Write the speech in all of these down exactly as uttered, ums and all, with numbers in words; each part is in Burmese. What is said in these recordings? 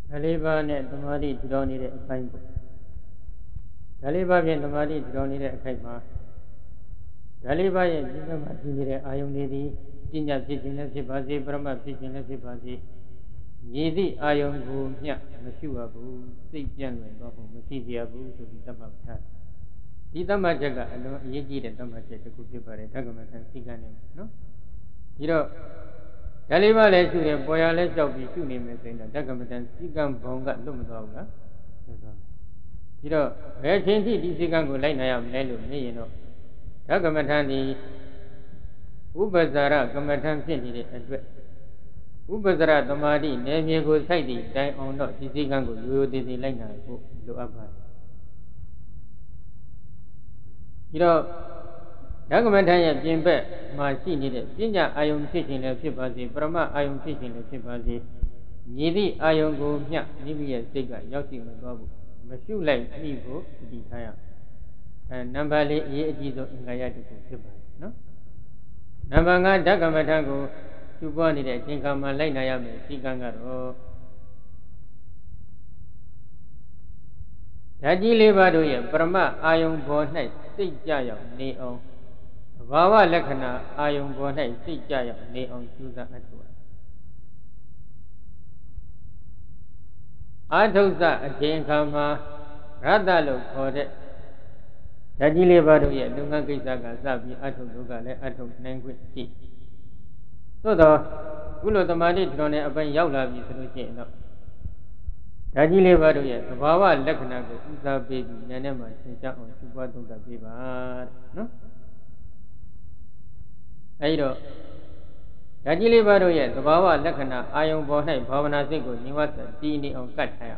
Daliba ne Tamadi Droni a kind. Daliba and Tamadi Droni a kind. Daliba and Ayum Jinja Pitching a Sipazi, Brahma Pitching a Sipazi. Yidi Ayum Gu, Ya, Mashuabu, six gentlemen, Masiabu, to be Tamab Tat. Dita Majaga, and Yigi and Tamajaka could be very Tagamat and Siganim, no? You know, Daliba let you and Boya let you be two names in the Tagamat and Sigam Bonga Lumadoga. You know, where changing this Sigan go like I am Nelu, you know. Tagamatani Ubazara, Gamatan Sindi, and Ubazara, Tamadi, Nemiago Saidi, die on not, Sigango, you did the Lena, go up. You know, Dagamataya Jimbe, my senior, Jinja, I am teaching a Sipazi, Brahma, I am teaching a Sipazi, Yidi, I am go, Ya, Nibia Siga, Yoki Mababu, Mashu like Nivo, the Taya, and Nambali, Yejizo in Gayatu Sipa, no? Nambanga, Dagamatango, to go on it, I think I'm a Lainayam, Sigangaro. Taji Levadoya, Brahma, Ayum Bonai, Sik Jaya, Neon. Vawa Lakana, Ayum Bonai, Sik Jaya, Neon, Susan Atua. Atosa, a Jane Kama, Radalo, for it. Taji Levadoya, Lunga Gizaga, Zabi, Atoga, Atom, language tea. So the Ulo the Madi Drone upon Yaula is Luciano. Taji Levadoya, the Bawa Lakanago, Uza baby, Nanema, Sinja on Subatu the Biba. No? Aido Taji Levadoya, the Bawa Lakana, Ayam Bonai, Pavana Siko, Nivasa, Dini on Kataya.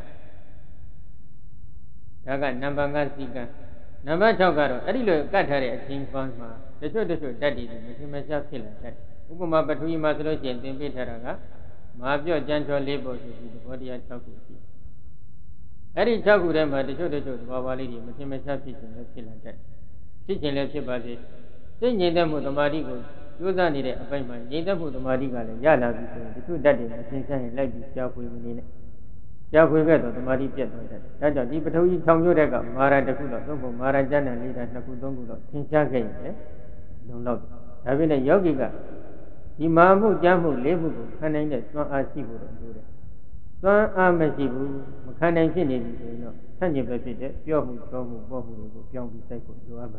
Daga Nambanga Sika. Namba Chogaro, Adilo Katari, King Fama, the Choto Daddy, the Machimasa Pillar. Upama Batui Maslochi and Timbitaraga, Mabio Janjo labor to the body at Chakuti. Eddie Chakudema, the Choto, Bavali, Machimasa Pitching, let's kill that. Teaching let's about Singing them with the Marigo, Susan needed a payment, neither with the Mariga, Yala, the two daddies, and saying like this Japu in it. Japu got the Mari Piet. That's a deep Batui Tonga, Mara de Kudo, Mara Jana, Lida Nakudongo, Tinchaka, don't know. Having a yogiga. Imamu Jamu Lebu, Kanan, Swan Asibu, Swan Amasibu, Makanan Sini, Tanya Basit, Yohu, Tomu, Bohu, Young Psycho, Luaba.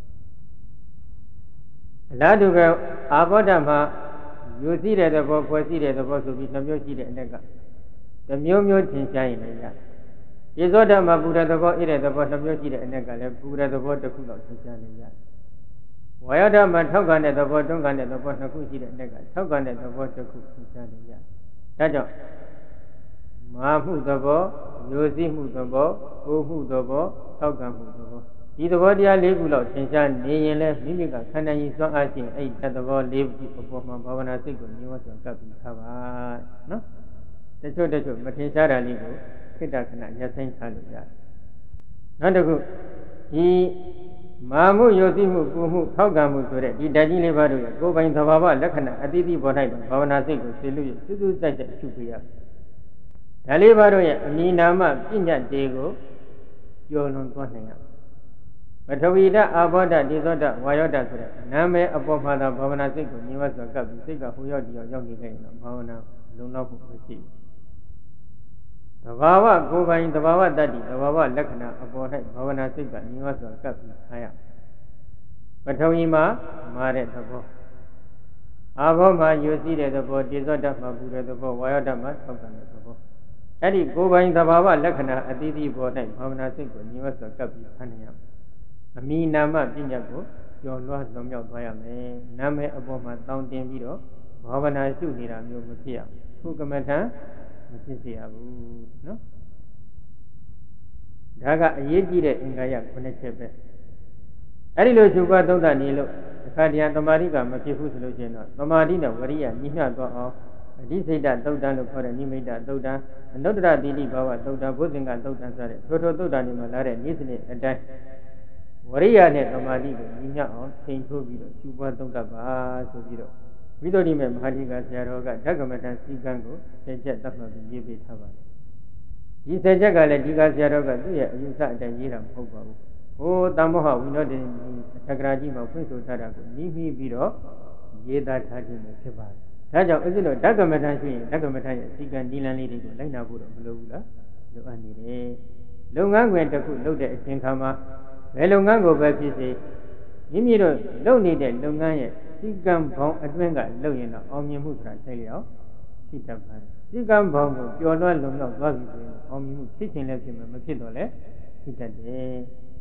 Laduga, Abodama, you see that the book was seated the boss of Vietnamese and Nega. The Mumio Tinshain. Isoda Mabuda the boy, the boss of Yoshi and Nega, Buddha the water cool of Tinshain. Wayada Matogan at the bottom and the bottom of the Nega, Togan at the water cook. Tajo Mahu the bo, Yosi the bo, Ohu the bo, Togan the bo. Either body I live without Tinshan, Nayla, Mimica, Kana, so I think eight at the wall live before my Bavana Sigo, you was a cup in Kava. No? The show that you, but Tinsara Ligo, Kitakana, Yasin Salia. Not a good. He Mamu Yosimu, Kumu, Togamu, the Daddy Levaru, go by the Baba, Lakana, Aditi Bonai, Bavana Sigo, Silu, Sudu Saja, Chupia. Dalivaru, Minama, Pinja Dego, Yonon Ponaya. But Hovida, Aboda, Disoda, Wayoda, Name, Apopana, Bavana Sigo, Nivasa Cup, Siga, Huyodi, or Yogi Gain, Bavana, Lunaku, the Bava, go by the Bava Daddy, the Bava Lakana, Abona, Bavana Siga, Nivasa Cup, Haya. But Hovima, Mare, the Bo. Avoma, you see the Bo, Disoda, Mabuda, the Bo, Wayodama, Togan, the Bo. Eddie, go by the Bava Lakana, Aditi Bonai, Bavana Sigo, Nivasa Cup, Hania. Ami Nama Pinjago, your Lord Lomio Bayame, Name Aboma, Down Dembiro, Bhavana Sunira, Mutia, Kukamata, Mutia, no? Daga Yedi in Gaya, Connection. Arilo Suga Doda Nilo, the Kadian Tomariga, Makifu Solution, Tomarina, Varia, Nina go off, this is that Doda for a Nimida Doda, and Doda Didi Bava, Doda Bozinga Doda Sare, Toto Doda Nimalare, Nisne, and that. Varia net Tomadi, Nina on, Saint Tobido, Suba Doda Ba, Sobiro. We don't even Hadiga Saroga, Dagamata, Sigango, Saint Jet of the Yibi Tava. ဒီဆယ်ချက်ကလည်းဒီကဆရာတော်ကသူ့ရဲ့အယူဆအတိုင်းရေးတာမဟုတ်ပါဘူးဟိုတမ္မောဟဝိနောတေသက္ကရာကြီးမှာဖွင့်ဆိုထားတာကိုနီးပြီးပြီးတော့ရေးသားထားခြင်းပဲဖြစ်ပါတယ်ဒါကြောင့်ဥစ္စလို့ဓကမထန်ရှိရင်ဓကမထန်ရဲ့စီကံဒီလန်လေးတွေကိုလိုက်နာဖို့တော့မလိုဘူးလားလိုအပ်နေတယ်လုပ်ငန်းခွင်တစ်ခုလုပ်တဲ့အချိန်ခါမှာဘယ်လုပ်ငန်းကိုပဲဖြစ်စေမိမိတို့လုပ်နေတဲ့လုပ်ငန်းရဲ့စီကံဘောင်အတွင်းကလုပ်ရင်တော့အောင်မြင်မှုဆိုတာသိလျောက်ရှိတတ်ပါတယ်စီကံဘောင်ကိုကျော်လွှတ်လုံလောက်သွားပြီဆိုရင်အောင်မြင်မှုဖြစ်ခြင်းလည်းဖြစ်မှာမဖြစ်တော့လည်းဖြစ်တတ်တယ်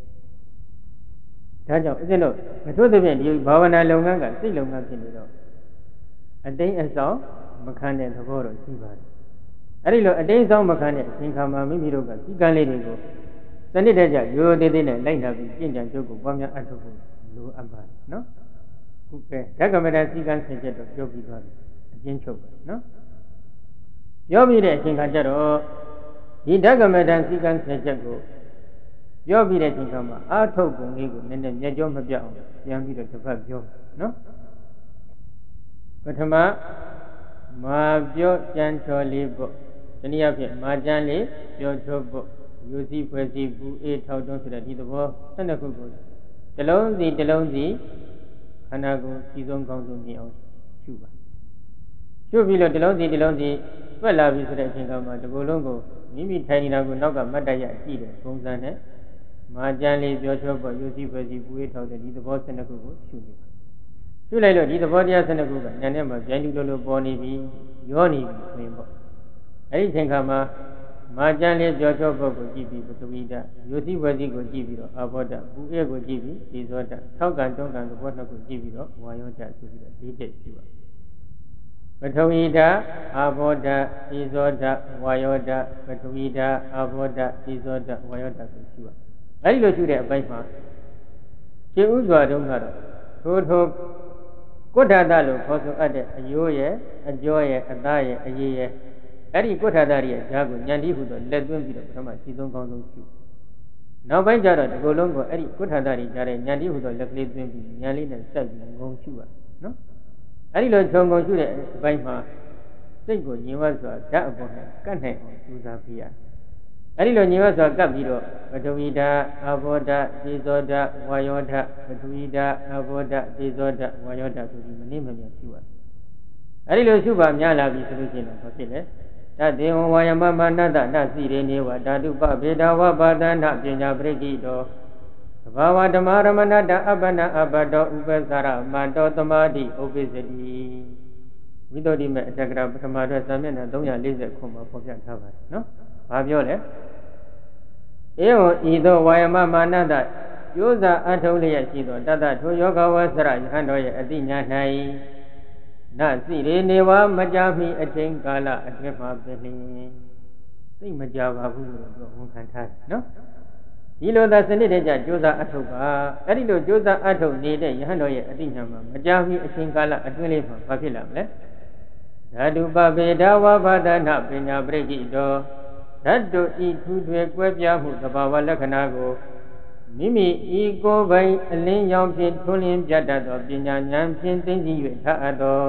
ဒါကြောင့်ဥစ္စလို့မထို့သဖြင့်ဒီဘာဝနာလုပ်ငန်းကစိတ်လုပ်ငန်းဖြစ်နေတော့အတိတ်အဆောင်မခံတဲ့သဘောတော့ရှိပါတယ်အဲ့ဒီလိုအတိတ်အဆောင်မခံတဲ့အချိန်ခါမှာမိမိတို့ကစီကံလေးတွေကိုစနစ်တကျရိုးသေးသေးနဲ့လိုက်နာပြီးကျင့်ကြံကြုတ်ကိုပွားများအထောက်ဖို့လိုအပ်ပါတယ်နော်ခုကဲဓကမတစီကံဆင်ချက်တော့ပြောပြီးသွားပြီအကျဉ်းချုပ်ပဲနော်ပြောပြီးတဲ့အချိန်ခါကျတော့ဒီဓကမတစီကံဆင်ချက်ကိုပြောပြီးတဲ့အချိန်ခါမှာအာထုတ်ပုံလေးကိုနည်းနည်းမျက်ကြောမပြအောင်ပြန်ပြီးတော့တစ်ဖက်ပြောနော်ပထမမာပြောကြံချော်လေးပေါ့တနည်းအားဖြင့်မာကြံလေးပြောချောဖို့ယူစီဖွဲ့စီပူအေးထောက်တွန်းဆိုတဲ့ဒီသဘောဆက်နှစ်ခုကိုတစ်လုံးစီတစ်လုံးစီခန္ဓာကိုယ်စီဆုံးကောင်းဆုံးမြင်အောင်ရှုပါရှုပြီးတော့တစ်လုံးစီတစ်လုံးစီတွက်လာပြီဆိုတဲ့အချိန်ကမှဒီလိုလုံးကိုမိမိထိုင်နေတာကိုနောက်ကမတ်တရကြည့်တဲ့ပုံစံနဲ့မာကြံလေးပြောချောဖို့ယူစီဖွဲ့စီပူအေးထောက်တဲ့ဒီသဘောဆက်နှစ်ခုကိုရှုနေပါရှုလိုက်လို့ဒီသဘောတရားဆက်နှစ်ခုကဉာဏ်နဲ့မှပြန်ကြည့်လို့လို့ပေါ်နေပြီရောနေပြီဆိုရင်ပေါ့အဲ့ဒီအချိန်ခါမှာမာကျန်လေးပြောချောပုဂ္ဂိုလ်ကြည့်ပြီးပထဝီဓာတ်ယုစီဝစီကိုကြည့်ပြီးတော့အာဘောဓာတ်ပူအေကိုကြည့်ပြီးဒီဇောဓာတ်ထောက်ကံတွန်းကံသဘောနှစ်ခုကြည့်ပြီးတော့ဝါယောဓာတ်ဆိုပြီးတော့လေးချက်ရှိပါပထဝီဓာတ်အာဘောဓာတ်ဒီဇောဓာတ်ဝါယောဓာတ်ပထဝီဓာတ်အာဘောဓာတ်ဒီဇောဓာတ်ဝါယောဓာတ်ဆိုရှိပါအဲဒီလိုရှိတဲ့အပိုင်းမှာရှင်းဥစွာတုန်းကတော့ထိုးထိုးကုဋ္ဌာတလို့ခေါ်ဆိုအပ်တဲ့အယိုးရဲ့အကျော်ရဲ့အသားရဲ့အရည်ရဲ့အဲ့ဒီကုဋ္ဌာတရဲ့ဓာတ်ကိုဉာဏ်တည်းဟူသောလက်သွင်းပြီးတော့ပထမစီဆုံးကောင်းဆုံးရှုနောက်ပိုင်းကျတော့ဒီလိုလုံးကိုအဲ့ဒီကုဋ္ဌာတတွေကြားတဲ့ဉာဏ်တည်းဟူသောလက်ကလေးသွင်းပြီးဉာဏ်လေးနဲ့စိုက်ပြီးငုံရှုပါနော်အဲ့ဒီလိုခြုံငုံရှုတဲ့အပိုင်းမှာစိတ်ကိုညင်ဝတ်စွာဓာတ်အပေါ်နဲ့ကတ်နိုင်အောင်ကြိုးစားပြရအဲ့ဒီလိုညင်ဝတ်စွာကပ်ပြီးတော့ပထဝီဓာတ်အာဘောဓာတ်ဒီဇောဓာတ်ဝါယောဓာတ်ပထဝီဓာတ်အာဘောဓာတ်ဒီဇောဓာတ်ဝါယောဓာတ်ဆိုပြီးမနည်းမမြတ်ရှုရအဲ့ဒီလိုရှုပါများလာပြီဆိုလို့ရှိရင်တော့ဘာဖြစ်လဲတတေဝဝါယမမနတနစီရေနေဝဓာတုပဗေဒဝပါဒနာပညာပရိကိတောသဘာဝဓမ္မရမဏတအပ္ပနအပ္ပတောဥပ္ပသရမတောသမာဓိဥပ္ပစ္စတိဝိသုဒ္ဓိမေအတ္တကရာပထမအတွက်စာမျက်နှာသုံးရာလေးဆယ်ခုမှာဖော်ပြထားပါတယ်နော်ဘာပြောလဲဧဝံဤသို့ဝါယမမာနတကျိုးစာအထုံးလျက်ရှိသောတတထိုယောဂဝဆရယဟန်တော်ရဲ့အတိညာ၌နစိရေနေဝမကြမီအချိန်ကာလအတွင်းမှာပင်လင်သိမကြပါဘူးလို့ပြောဝန်ခံထားတယ်နော်ဒီလိုသာစနစ်တကျကျိုးစာအထုပ်ပါအဲ့ဒီလိုကျိုးစာအထုပ်နေတဲ့ယဟန်တော်ရဲ့အတိညာမှာမကြမီအချိန်ကာလအတွင်းလေးမှာဘာဖြစ်လာမလဲဓာတုပဗေဒဝဘာဒနာပညာပရိကိတောဓာတုဤထူထွေကွဲပြားမှုသဘာဝလက္ခဏာကိုမိမိဤကိုယ်ပိုင်အလင်းရောင်ဖြင့်ထွန်းလင်းပြတတ်သောပညာဉာဏ်ဖြင့်သိသိ၍ထားအပ်သော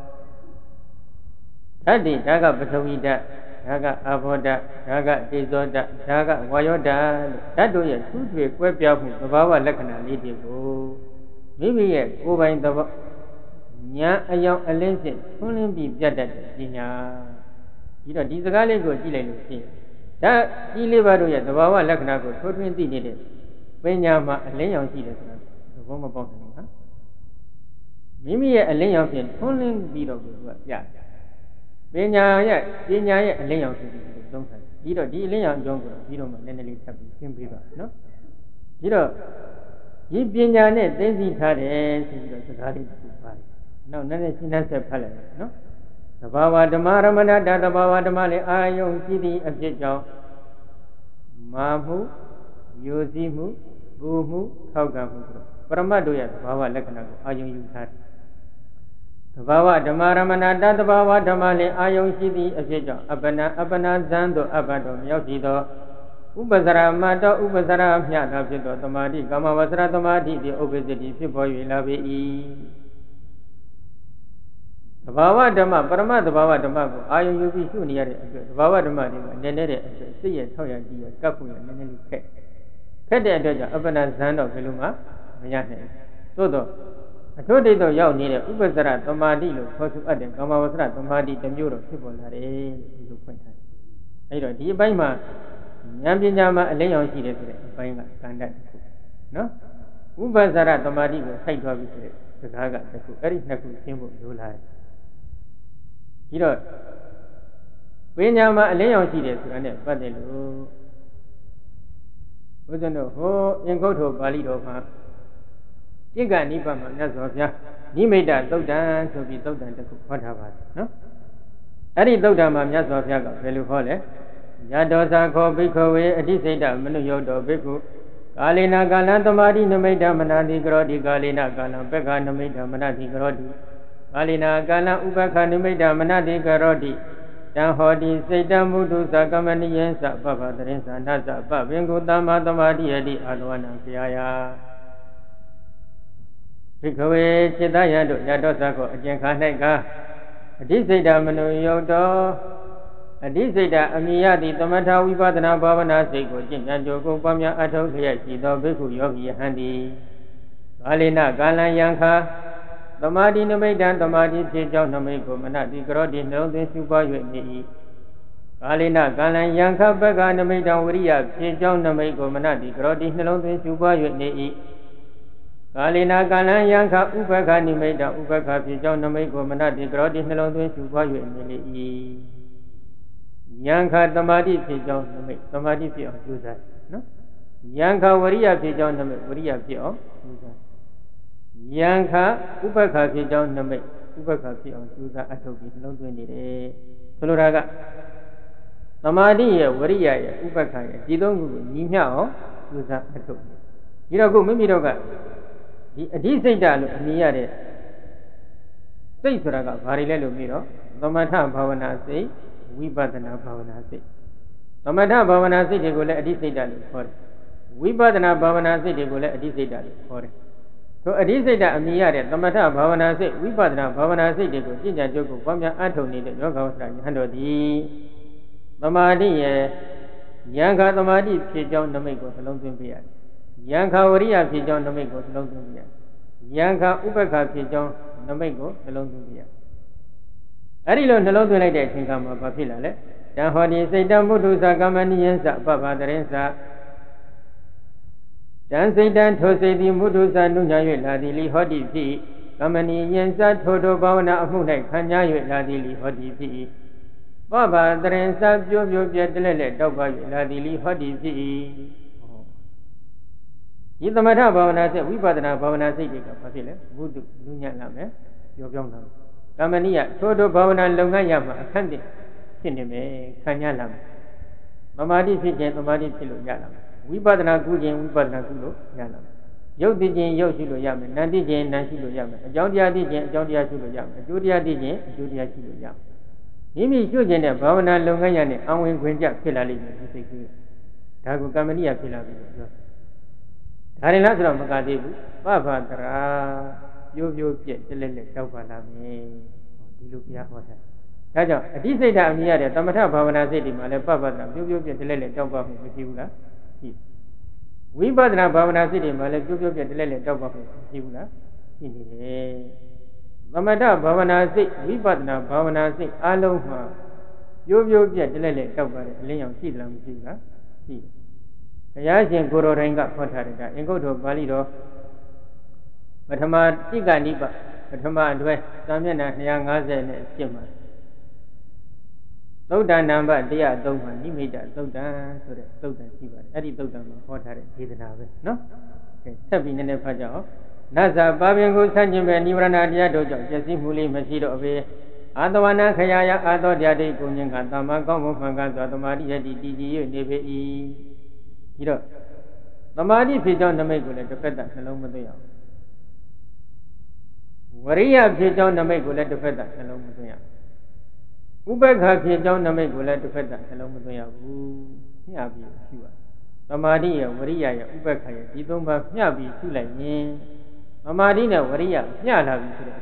ဓာတိဒါကပထဝီဓာတ်ဒါကအာဘောဓာတ်ဒါကတေဇောဓာတ်ဒါကဝါယောဓာတ်ဓာတ်တို့ရဲ့ထူးထွေကွဲပြားမှုသဘာဝလက္ခဏာလေးတွေကိုမိမိရဲ့ကိုယ်ပိုင်သဘောဉာဏ်အယောင်အလင်းဖြင့်ထွန်းလင်းပြီးပြတတ်တဲ့ပညာဒီတော့ဒီစကားလေးကိုကြည့်လိုက်လို့ရှိရင်ဓာတ်ကြီးလေးပါးတို့ရဲ့သဘာဝလက္ခဏာကိုထိုးထွင်းသိနေတဲ့ပညာမှာအလင်းရောင်ရှိတယ်ဆိုတာသဘောမပေါက်နိုင်ဘူးဟာမိမိရဲ့အလင်းရောင်ဖြင့်ထွန်းလင်းပြီးတော့ကိုသူကပြပညာရဲ့ပညာရဲ့အလင်းရောင်ဆိုပြီးသုံးထားပြီးတော့ဒီအလင်းရောင်အကြောင်းကိုပြီးတော့မှနည်းနည်းလေးထပ်ပြီးရှင်းပြပါနော်ဒီတော့ဒီပညာနဲ့သိသိထားတယ်ဆိုပြီးတော့စကားလေးတစ်ခုပါတယ်နောက်နည်းနည်းရှင်းနှက်ဆက်ဖတ်လိုက်နော်သဘာဝဓမ္မရမဏတသဘာဝဓမ္မလေးအာယုံရှိသည့်အဖြစ်ကြောင့်မာမှုယိုစီးမှုဘူမှုထောက်ကမှုဆိုတော့ပရမတ်တို့ရဲ့သဘာဝလက္ခဏာကိုအာယုံယူထားတယ်သဘာဝဓမ္မရမဏတသဘာဝဓမ္မလေးအာယုံရှိသည့်အဖြစ်ကြောင့်အပ္ပနာအပ္ပနာဇံတို့အပ္ပတော်မြောက်ရှိသောဥပ္ပစရမတောဥပ္ပစရမြတ်သာဖြစ်သောသမာဓိကာမဝဆရသမာဓိဖြင့်ဥပ္ပစ္စတိဖြစ်ပေါ်၍လာပေ၏သဘာဝဓမ္မပရမသဘာဝဓမ္မကိုအာယုံယူပြီးရှုနေရတဲ့အတွက်သဘာဝဓမ္မတွေကနည်းနည်းတဲ့အတွက်စိတ်ရဲ့ထောက်ရကြည့်ရကပ်ဖို့ရနည်းနည်းလေးခက်ခက်တဲ့အတွက်ကြောင့်အပ္ပနာဇန်တော့ဘယ်လိုမှမရနိုင်ဘူးသို့တော့အထုဒိဋ္ဌိရောက်နေတဲ့ဥပ္ပစရသမာဓိလို့ခေါ်ဆိုအပ်တဲ့ကာမဝဆရသမာဓိတစ်မျိုးတော့ဖြစ်ပေါ်လာတယ်ဒီလိုဖွင့်ထားတယ်အဲ့တော့ဒီအပိုင်းမှာဉာဏ်ပညာမှာအလင်းရောင်ရှိတယ်ဆိုတဲ့အပိုင်းကကန္တတစ်ခုနော်ဥပ္ပစရသမာဓိကိုစိုက်သွားပြီဆိုတဲ့စကားကတစ်ခုအဲ့ဒီနှစ်ခုရှင်းဖို့လိုလာတယ်ဒီတော့ပညာမှာအလင်းရောင်ရှိတယ်ဆိုတာနဲ့ပတ်သက်လို့ဘုရားတို့ဟောအင်္ဂုတ္တပါဠိတော်မှာတိက္ကနိဗ္ဗာန်မှာမြတ်စွာဘုရားနိမိတ်တသုတ်တံဆိုပြီးသုတ်တံတစ်ခုဟောထားပါတယ်နော်အဲ့ဒီသုတ်တံမှာမြတ်စွာဘုရားကဘယ်လိုဟောလဲယတောသာခောဘိက္ခဝေအဋ္ဌိစိတ်တမနုယောတောဘိက္ခုကာလေနာကာလံသမာဓိနမိတ်တမနာတိကရောတိကာလေနာကာလံပက္ခနမိတ်တမနာတိကရောတိကာလေနာကာလံဥပက္ခနမိတ်တမနာတိကရောတိတံဟောတိစိတ်တမုဒုသကမနိယံသပပတရင်သနသပပင်ကုတမသမာဓိယတိအာလောနံခရာယဘိက္ခဝေจิตယံတို့ယတောသခောအကျဉ်ခါ၌ကအဋ္ဌိစိတ်တမနုယောတောအဋ္ဌိစိတ်တအမိယတိသမထဝိပဿနာဘာဝနာစိတ်ကိုကျင့်ကြံကြိုးကိုပွားများအထောက်လျက်ရှိသောဘိက္ခုယောဂီယဟန်တိကာလေနကာလံယံခာသမာဓိနမိတ်တံသမာဓိဖြစ်ကြောင်းနမိတ်ကိုမနတိကရောတိနှလုံးသွင်းရှုပွား၍နေ၏ကာလေနကာလံယံခာပက္ခနမိတ်တံဝရိယဖြစ်ကြောင်းနမိတ်ကိုမနတိကရောတိနှလုံးသွင်းရှုပွား၍နေ၏ကာလေနာကာလံယံခဥပက္ခနိမိတ်တဥပက္ခဖြစ်ကြောင်းနမိတ်ကိုမနတိကရောတိနှလုံးသွင်းရှုပွား၍နေလေ၏ယံခသမာဓိဖြစ်ကြောင်းနမိတ်သမာဓိဖြစ်အောင်ကြိုးစားနော်ယံခဝရိယဖြစ်ကြောင်းနမိတ်ဝရိယဖြစ်အောင်ကြိုးစားယံခဥပက္ခဖြစ်ကြောင်းနမိတ်ဥပက္ခဖြစ်အောင်ကြိုးစားအထုတ်ပြီးနှလုံးသွင်းနေတယ်ဆိုလိုတာကသမာဓိရဲ့ဝရိယရဲ့ဥပက္ခရဲ့ဒီသုံးခုကိုညီမျှအောင်ကြိုးစားအထုတ်ဒီတော့ခုမိမိတို့ကဒီအဋ္ဌိစိတ်တလို့အမည်ရတဲ့စိတ်ဆိုတာကဘာတွေလဲလို့ပြီးတော့သမထဘာဝနာစိတ်ဝိပဿနာဘာဝနာစိတ်သမထဘာဝနာစိတ်တွေကိုလည်းအဋ္ဌိစိတ်တလို့ခေါ်တယ်ဝိပဿနာဘာဝနာစိတ်တွေကိုလည်းအဋ္ဌိစိတ်တလို့ခေါ်တယ်ဆိုအဋ္ဌိစိတ်တအမည်ရတဲ့သမထဘာဝနာစိတ်ဝိပဿနာဘာဝနာစိတ်တွေကိုကျင့်ကြံကြိုးကိုပွားများအထောက်နေတဲ့ယောဂဝဆရာယဟန်တော်သည်သမာဓိရဲ့ဉာဏ်ခသမာဓိဖြစ်ကြောင်းနမိတ်ကိုနှလုံးသွင်းပြရတယ်ယံခဝရိယဖြစ်ကြောင်းနမိတ်ကိုနှလုံးသွင်းပြရယံခဥပက္ခဖြစ်ကြောင်းနမိတ်ကိုနှလုံးသွင်းပြရအဲ့ဒီလိုနှလုံးသွင်းလိုက်တဲ့အချိန်ကမှဘာဖြစ်လာလဲတံဟောတိစိတ်တမုဒ္ဒုသကမနိယံသပပတရင်သတံစိတ်တံထိုစိတ်သည်မုဒ္ဒုသနုညာ၍လာသည်လီဟောတိဖြစ်ကမနိယံသထိုထိုဘာဝနာအမှု၌ခံညာ၍လာသည်လီဟောတိဖြစ်ပပတရင်သပြိုးပြိုးပြဲတလဲလဲတောက်ပါ၍လာသည်လီဟောတိဖြစ်ဒီသမထဘာဝနာစိတ်ဝိပဿနာဘာဝနာစိတ်တွေကဘာဖြစ်လဲဘုဒ္ဓလူညံ့လာမယ်ပြောပြောင်းလာမယ်ကမ္မနိယထို့ထိုဘာဝနာလုပ်ငန်းရမှာအခန့်တည်းဖြစ်နေမယ်ခံရလာမယ်သမာဓိဖြစ်ခြင်းသမာဓိဖြစ်လို့ရလာမယ်ဝိပဿနာကုခြင်းဝိပဿနာကုလို့ရလာမယ်ရုပ်သိခြင်းရုပ်ရှိလို့ရမယ်နာမ်သိခြင်းနာမ်ရှိလို့ရမယ်အကြောင်းတရားသိခြင်းအကြောင်းတရားရှိလို့ရမယ်အကျိုးတရားသိခြင်းအကျိုးတရားရှိလို့ရမယ်မိမိကျွခြင်းတဲ့ဘာဝနာလုပ်ငန်းရနဲ့အဝင်ခွင့်ကြဖြစ်လာလိမ့်မယ်ဒီစိတ်ကူးဒါကိုကမ္မနိယဖြစ်လာပြီလို့ပြောဒါရင်လားဆိုတော့မကသေးဘူးပပတရာပြိုးပြိုးပြက်တလက်လက်တောက်ပါလာမယ်ဒီလိုဘုရားဟောတာဒါကြောင့်အဋ္ဌိစိတ်ဓာတ်အမြင်ရတဲ့သမထဘာဝနာစိတ်ဒီမှာလည်းပပတရာပြိုးပြိုးပြက်တလက်လက်တောက်ပါမှုမရှိဘူးလားရှိဝိပဿနာဘာဝနာစိတ်ဒီမှာလည်းပြိုးပြိုးပြက်တလက်လက်တောက်ပါမှုမရှိဘူးလားရှိနေတယ်သမထဘာဝနာစိတ်ဝိပဿနာဘာဝနာစိတ်အလုံးမှာပြိုးပြိုးပြက်တလက်လက်တောက်ပါတဲ့အလင်းရောင်ရှိသလားမရှိဘူးလားရှိဘုရားရှင်ကိုရောတိုင်းကဟောထားတဲ့ကအင်္ဂုတ္တပါဠိတော်ပထမတိက္ကနိပပထမအတွဲစာမျက်နှာ၂၅၀နဲ့ရှင်းပါသုတ်တန်နံပါတ်၁၀၃မှာနိမိတ်တသုတ်တန်ဆိုတဲ့သုတ်တန်ရှိပါတယ်အဲ့ဒီသုတ်တန်မှာဟောထားတဲ့ဒေသနာပဲနော်ကဲဆက်ပြီးနည်းနည်းဖတ်ကြအောင်နတ်စာပါပင်ကိုဆန့်ကျင်ပဲနိဗ္ဗာန်တရားတို့ကြောင့်ပြည့်စည်မှုလေးမရှိတော့ပေအာတဝနာခရာယအာသောတရားတိကိုဉ္ဇဉ်ကသမ္မာကောင်းမှုမှန်ကန်စွာသမာဓိယတိတည်ကြည်၍နေပေ၏ဒီတော့သမာဓိဖြစ်ကြောင်းနမိတ်ကိုလည်းတစ်ဖက်သက်နှလုံးမသွင်းရအောင်ဝရိယဖြစ်ကြောင်းနမိတ်ကိုလည်းတစ်ဖက်သက်နှလုံးမသွင်းရဥပက္ခဖြစ်ကြောင်းနမိတ်ကိုလည်းတစ်ဖက်သက်နှလုံးမသွင်းရဘူးမျှပြီးရှုရသမာဓိရဲ့ဝရိယရဲ့ဥပက္ခရဲ့ဒီသုံးပါးမျှပြီးရှုလိုက်ရင်သမာဓိနဲ့ဝရိယမျှလာပြီဆိုတဲ့အချိန်ကဝ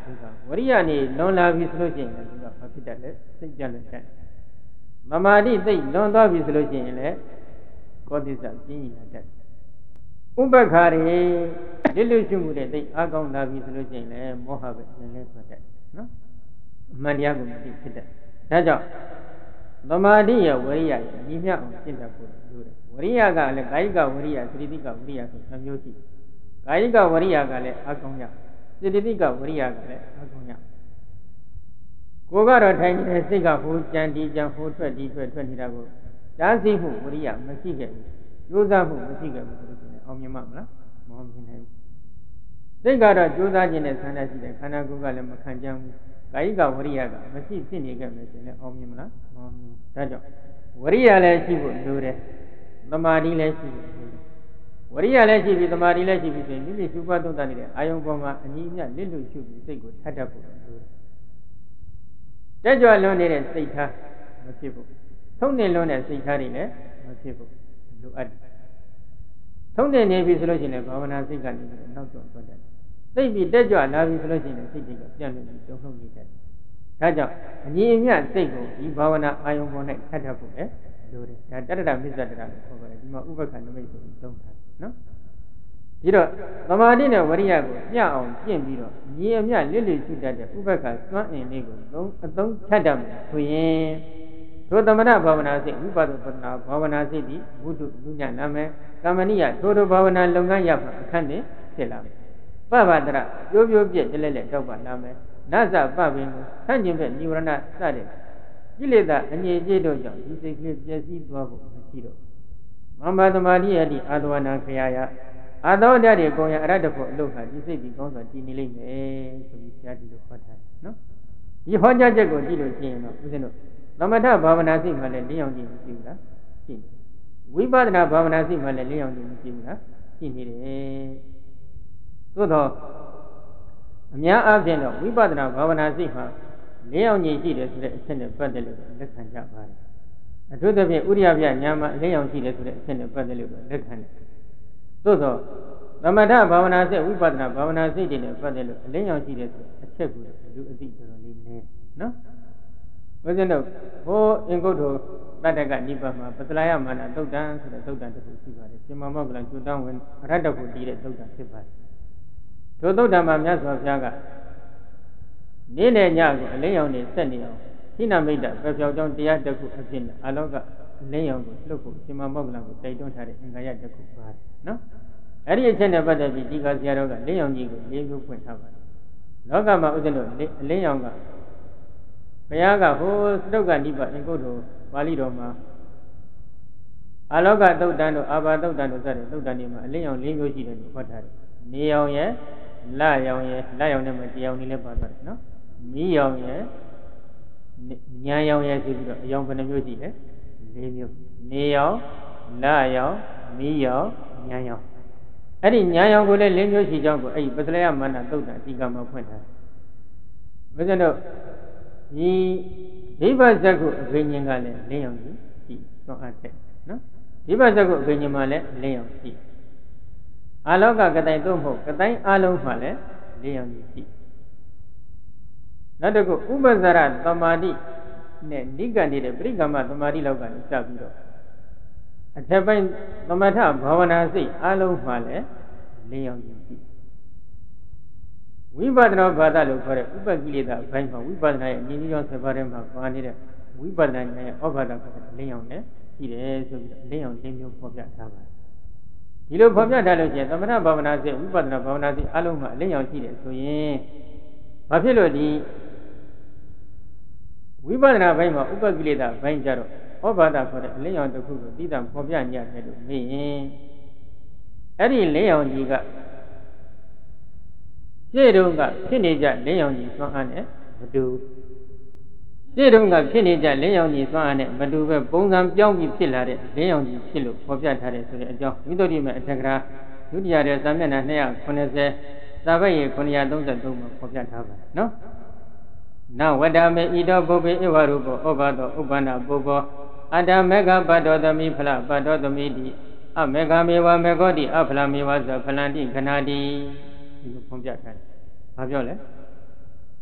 ဝရိယနေလွန်လာပြီဆိုလို့ရှိရင်လည်းသူကဘာဖြစ်တတ်လဲစိတ်ကြလက်တတ်မမာတိသိလွန်သွားပြီဆိုလို့ရှိရင်လည်းကောသစ္စပြင်းလာတတ်ဥပ္ပခါရေလွတ်လွတ်ရှုမှုတဲ့သိအားကောင်းလာပြီဆိုလို့ရှိရင်လည်းမောဟပဲနည်းနည်းထွက်တတ်နော်အမှန်တရားကိုမသိဖြစ်တတ်ဒါကြောင့်သမာဓိရဝရိယရညီမျှအောင်ရှင်းတတ်ဖို့လိုတယ်ဝရိယကလည်းကာယကဝရိယသတိတိကဝရိယဆိုနှမျိုးရှိကာယကဝရိယကလည်းအားကောင်းရသတိတိကဝရိယကလည်းအားကောင်းရကိုကတော့ထိုင်နေတဲ့စိတ်ကဟိုကြံဒီကြံဟိုထွက်ဒီထွက်ထွက်နေတာကိုဓာတ်စီမှုဝရိယမရှိခဲ့ဘူးကြိုးစားမှုမရှိခဲ့ဘူးဆိုလို့ရှိရင်အောင်မြင်မှာမလားမအောင်မြင်နိုင်ဘူးစိတ်ကတော့ကြိုးစားခြင်းနဲ့ဆန္ဒရှိတယ်ခန္ဓာကိုယ်ကလည်းမခံကြဘူးကာယကဝရိယကမရှိဖြစ်နေခဲ့မယ်ဆိုရင်အောင်မြင်မလားမအောင်မြင်ဒါကြောင့်ဝရိယလည်းရှိဖို့လိုတယ်သမာဓိလည်းရှိဖို့လိုတယ်ဝရိယလည်းရှိပြီးသမာဓိလည်းရှိပြီးဆိုရင်ဒီလိုရှုပွားသုံးသပ်နေတဲ့အာယုံပေါ်မှာအညီအမျှလစ်လို့ရှုပြီးစိတ်ကိုထပ်တတ်ဖို့လိုတယ်တက်ကြွလွန်နေတဲ့စိတ်ထားမဖြစ်ဘူးထုံးနေလွန်တဲ့စိတ်ထားတွေလည်းမဖြစ်ဘူးလိုအပ်တယ်ထုံးနေနေပြီဆိုလို့ရှိရင်ဘာဝနာစိတ်ကနေပြီးနောက်တော့သွားတယ်သိပြီးတက်ကြွလာပြီဆိုလို့ရှိရင်စိတ်တွေကပြန့်လွင့်ပြီးတုံ့နှုတ်နေတယ်ဒါကြောင့်အညီအမျှစိတ်ကိုဒီဘာဝနာအာယုံပေါ်၌ထပ်တတ်ဖို့လေလိုတယ်ဒါတတ္တမစ္ဆတရလို့ခေါ်ပါတယ်ဒီမှာဥပ္ပခဏမိတ်ဆိုပြီးသုံးထားနော်ပြီးတော့သမာဓိနဲ့ဝရိယကိုပြအောင်ကျင့်ပြီးတော့ညီအမျှလစ်လစ်ရှုတတ်တဲ့ဥပ္ပခစွမ်းအင်လေးကိုသုံးအသုံးထပ်တတ်မယ်ဆိုရင်ထိုသမဏဘာဝနာစိတ်ဝိပဿနာဘာဝနာစိတ်ဒီဘုဒ္ဓလူညာနာမယ်ကမ္မနိယထိုထိုဘာဝနာလုပ်ငန်းရမှာအခန့်နဲ့ဖြစ်လာမယ်ပပဒရပြိုးပြိုးပြည့်ကျလက်လက်တောက်ပါလာမယ်နသပပင်ကိုဆန့်ကျင်ဘက်និဝရဏစတဲ့ကိလေသာအငြိအကျေးတို့ကြောင့်ဒီစိတ်ကလေးပြည့်စည်သွားဖို့မရှိတော့မမ္မာသမာဓိယတိအာသဝနာခရာယအာသောတတွေကိုယ်ရအရတ္တဖို့အလုပ်ဟာဒီစိတ်ဒီကောင်းစွာတည်နေလိမ့်မယ်ဆိုပြီးဆရာဒီလိုဟောထားတယ်နော်ဒီဟောကြားချက်ကိုကြည့်လို့ရှိရင်တော့ဦးဇင်းတို့သမထဘာဝနာစိတ်မှလည်းလင်းအောင်ကြည့်မရှိဘူးလားရှိတယ်ဝိပဿနာဘာဝနာစိတ်မှလည်းလင်းအောင်ကြည့်မရှိဘူးလားရှိနေတယ်သို့တော့အများအားဖြင့်တော့ဝိပဿနာဘာဝနာစိတ်မှလင်းအောင်ကြည့်ရှိတယ်ဆိုတဲ့အချက်နဲ့ပတ်သက်လို့လက်ခံကြပါတယ်အထူးသဖြင့်ဥရိယပြညာမှာလင်းအောင်ကြည့်တယ်ဆိုတဲ့အချက်နဲ့ပတ်သက်လို့လက်ခံတယ်သို့သောသမထဘာဝနာစိတ်ဝိပဿနာဘာဝနာစိတ်တွေနဲ့ပတ်သက်လို့အလင်းအောင်ရှိတဲ့ဆိုအချက်ကိုလူအသိတော်တော်လေးနည်းနော်ဘုရားတို့ဟိုအင်္ဂုတ္တတတ္တကနိဗ္ဗာန်မှာပတ္တလာယမာနသုတ်တံဆိုတဲ့သုတ်တံတစ်ခုရှိပါတယ်ရှင်မောကလကျွတ်တောင်းဝင်အရတ္တကိုတည်တဲ့သုတ်တံဖြစ်ပါတယ်ဒုသုတ်တံမှာမြတ်စွာဘုရားကနေ့နဲ့ညကိုအလင်းရောင်နဲ့ဆက်နေအောင်ခိနမိတ်တပျောက်ကြောင်းတရားတစ်ခုအဖြစ်နဲ့အလောကအလင်းရောင်ကိုလှုပ်ဖို့ရှင်မောကလကိုတိုက်တွန်းထားတဲ့အင်္ဂါရတစ်ခုပါတယ်နော်အဲ့ဒီအချက်နဲ့ပတ်သက်ပြီးဒီကဆရာတော်ကလင်းရောင်ကြီးကိုလေးမျိုးဖွင့်ထားပါတယ်လောကမှာဥစ္စလို့အလင်းရောင်ကဘုရားကဟိုသုတ်ကနိဗ္ဗာန်အင်္ဂုတ္တပါဠိတော်မှာအလောကသုတ်တန်တို့အာဘာသုတ်တန်တို့စတဲ့သုတ်တန်တွေမှာအလင်းရောင်လေးမျိုးရှိတယ်လို့ဟောထားတယ်နေရောင်ရဲ့လရောင်ရဲ့လရောင်နဲ့မှတရားနေလည်းပါသွားတယ်နော်မီးရောင်ရဲ့ညံရောင်ရဲ့ဆိုပြီးတော့အရောင်ဘယ်နှမျိုးရှိလဲလေးမျိုးနေရောင်လရောင်မီးရောင်ညံရောင်အဲ့ဒီညာရောင်ကိုလည်းလင်းမျိုးရှိကြောင်းကိုအဲ့ဒီပစ္စလယမန္တသုတ်တံအဓိကမှာဖွင့်ထားတယ်။ဘုရားတို့ဒီဒိဗ္ဗဇက်ကုအဘိညာဉ်ကလည်းလင်းရောင်ကြီးရှိသွန်အပ်တယ်နော်။ဒိဗ္ဗဇက်ကုအဘိညာဉ်မှာလည်းလင်းရောင်ရှိ။အာလောကကတိုင်သို့မဟုတ်ကတိုင်အလုံးမှာလည်းလင်းရောင်ကြီးရှိ။နောက်တစ်ခုဥပ္ပဇ္ဇရသမာဓိနဲ့နိဂန္နေတဲ့ပရိကမ္မသမာဓိလောက်ကနေစပြီးတော့အထက်ပိုင်းသမထဘာဝနာစိတ်အလုံးမှလည်းလင်းရောက်ကြည့်ဝိပဿနာဘာသာလို့ခေါ်တဲ့ဥပကိလေသာဘိုင်းမှာဝိပဿနာရဲ့ဉာဏ်ကြီးရောဆက်ပါးထဲမှာပါနေတဲ့ဝိပဿနာဉာဏ်ရဲ့ဩဘာဒကိုလင်းရောက်နဲ့ရှိတယ်ဆိုပြီးလင်းရောက်လင်းမျိုးဖော်ပြထားပါတယ်ဒီလိုဖော်ပြထားလို့ရှိရင်သမထဘာဝနာစိတ်ဝိပဿနာဘာဝနာစိတ်အလုံးမှလင်းရောက်ရှိတယ်ဆိုရင်ဘာဖြစ်လို့ဒီဝိပဿနာဘိုင်းမှာဥပကိလေသာဘိုင်းကြတော့ဩဘာဒခေါ်တဲ့အလင်းရောင်တစ်ခုကိုတိတံဖော်ပြညတယ်လို့မေးရင်အဲ့ဒီလင်းရောင်ကြီးကရှေ့တုန်းကဖြစ်နေကြလင်းရောင်ကြီးသွမ်းအားနဲ့မတူရှေ့တုန်းကဖြစ်နေကြလင်းရောင်ကြီးသွမ်းအားနဲ့မတူပဲပုံစံပြောင်းပြီးဖြစ်လာတဲ့လင်းရောင်ကြီးဖြစ်လို့ဖော်ပြထားတယ်ဆိုတဲ့အကြောင်းဝိသုဒ္ဓိမေအထက်ကရာဒုတိယရဲ့စာမျက်နှာနှစ်ခုနှစ်ဆယ်စာပိုက်ရေခုနှစ်သုံးသုံးမှာဖော်ပြထားပါတယ်နော်နဝတ္တမေဣတောပုပ္ပေဧဝရူပောဩဘာသောဥပ္ပန္နပုပ္ပောအတ္တမေဃပတ္တောသမိဖလပတ္တောသမိတိအမေဃမေဝမေဃောတိအဖလမေဝသဖလန္တိခဏတိဒီလိုဖွင့်ပြထားတယ်။ဘာပြောလဲ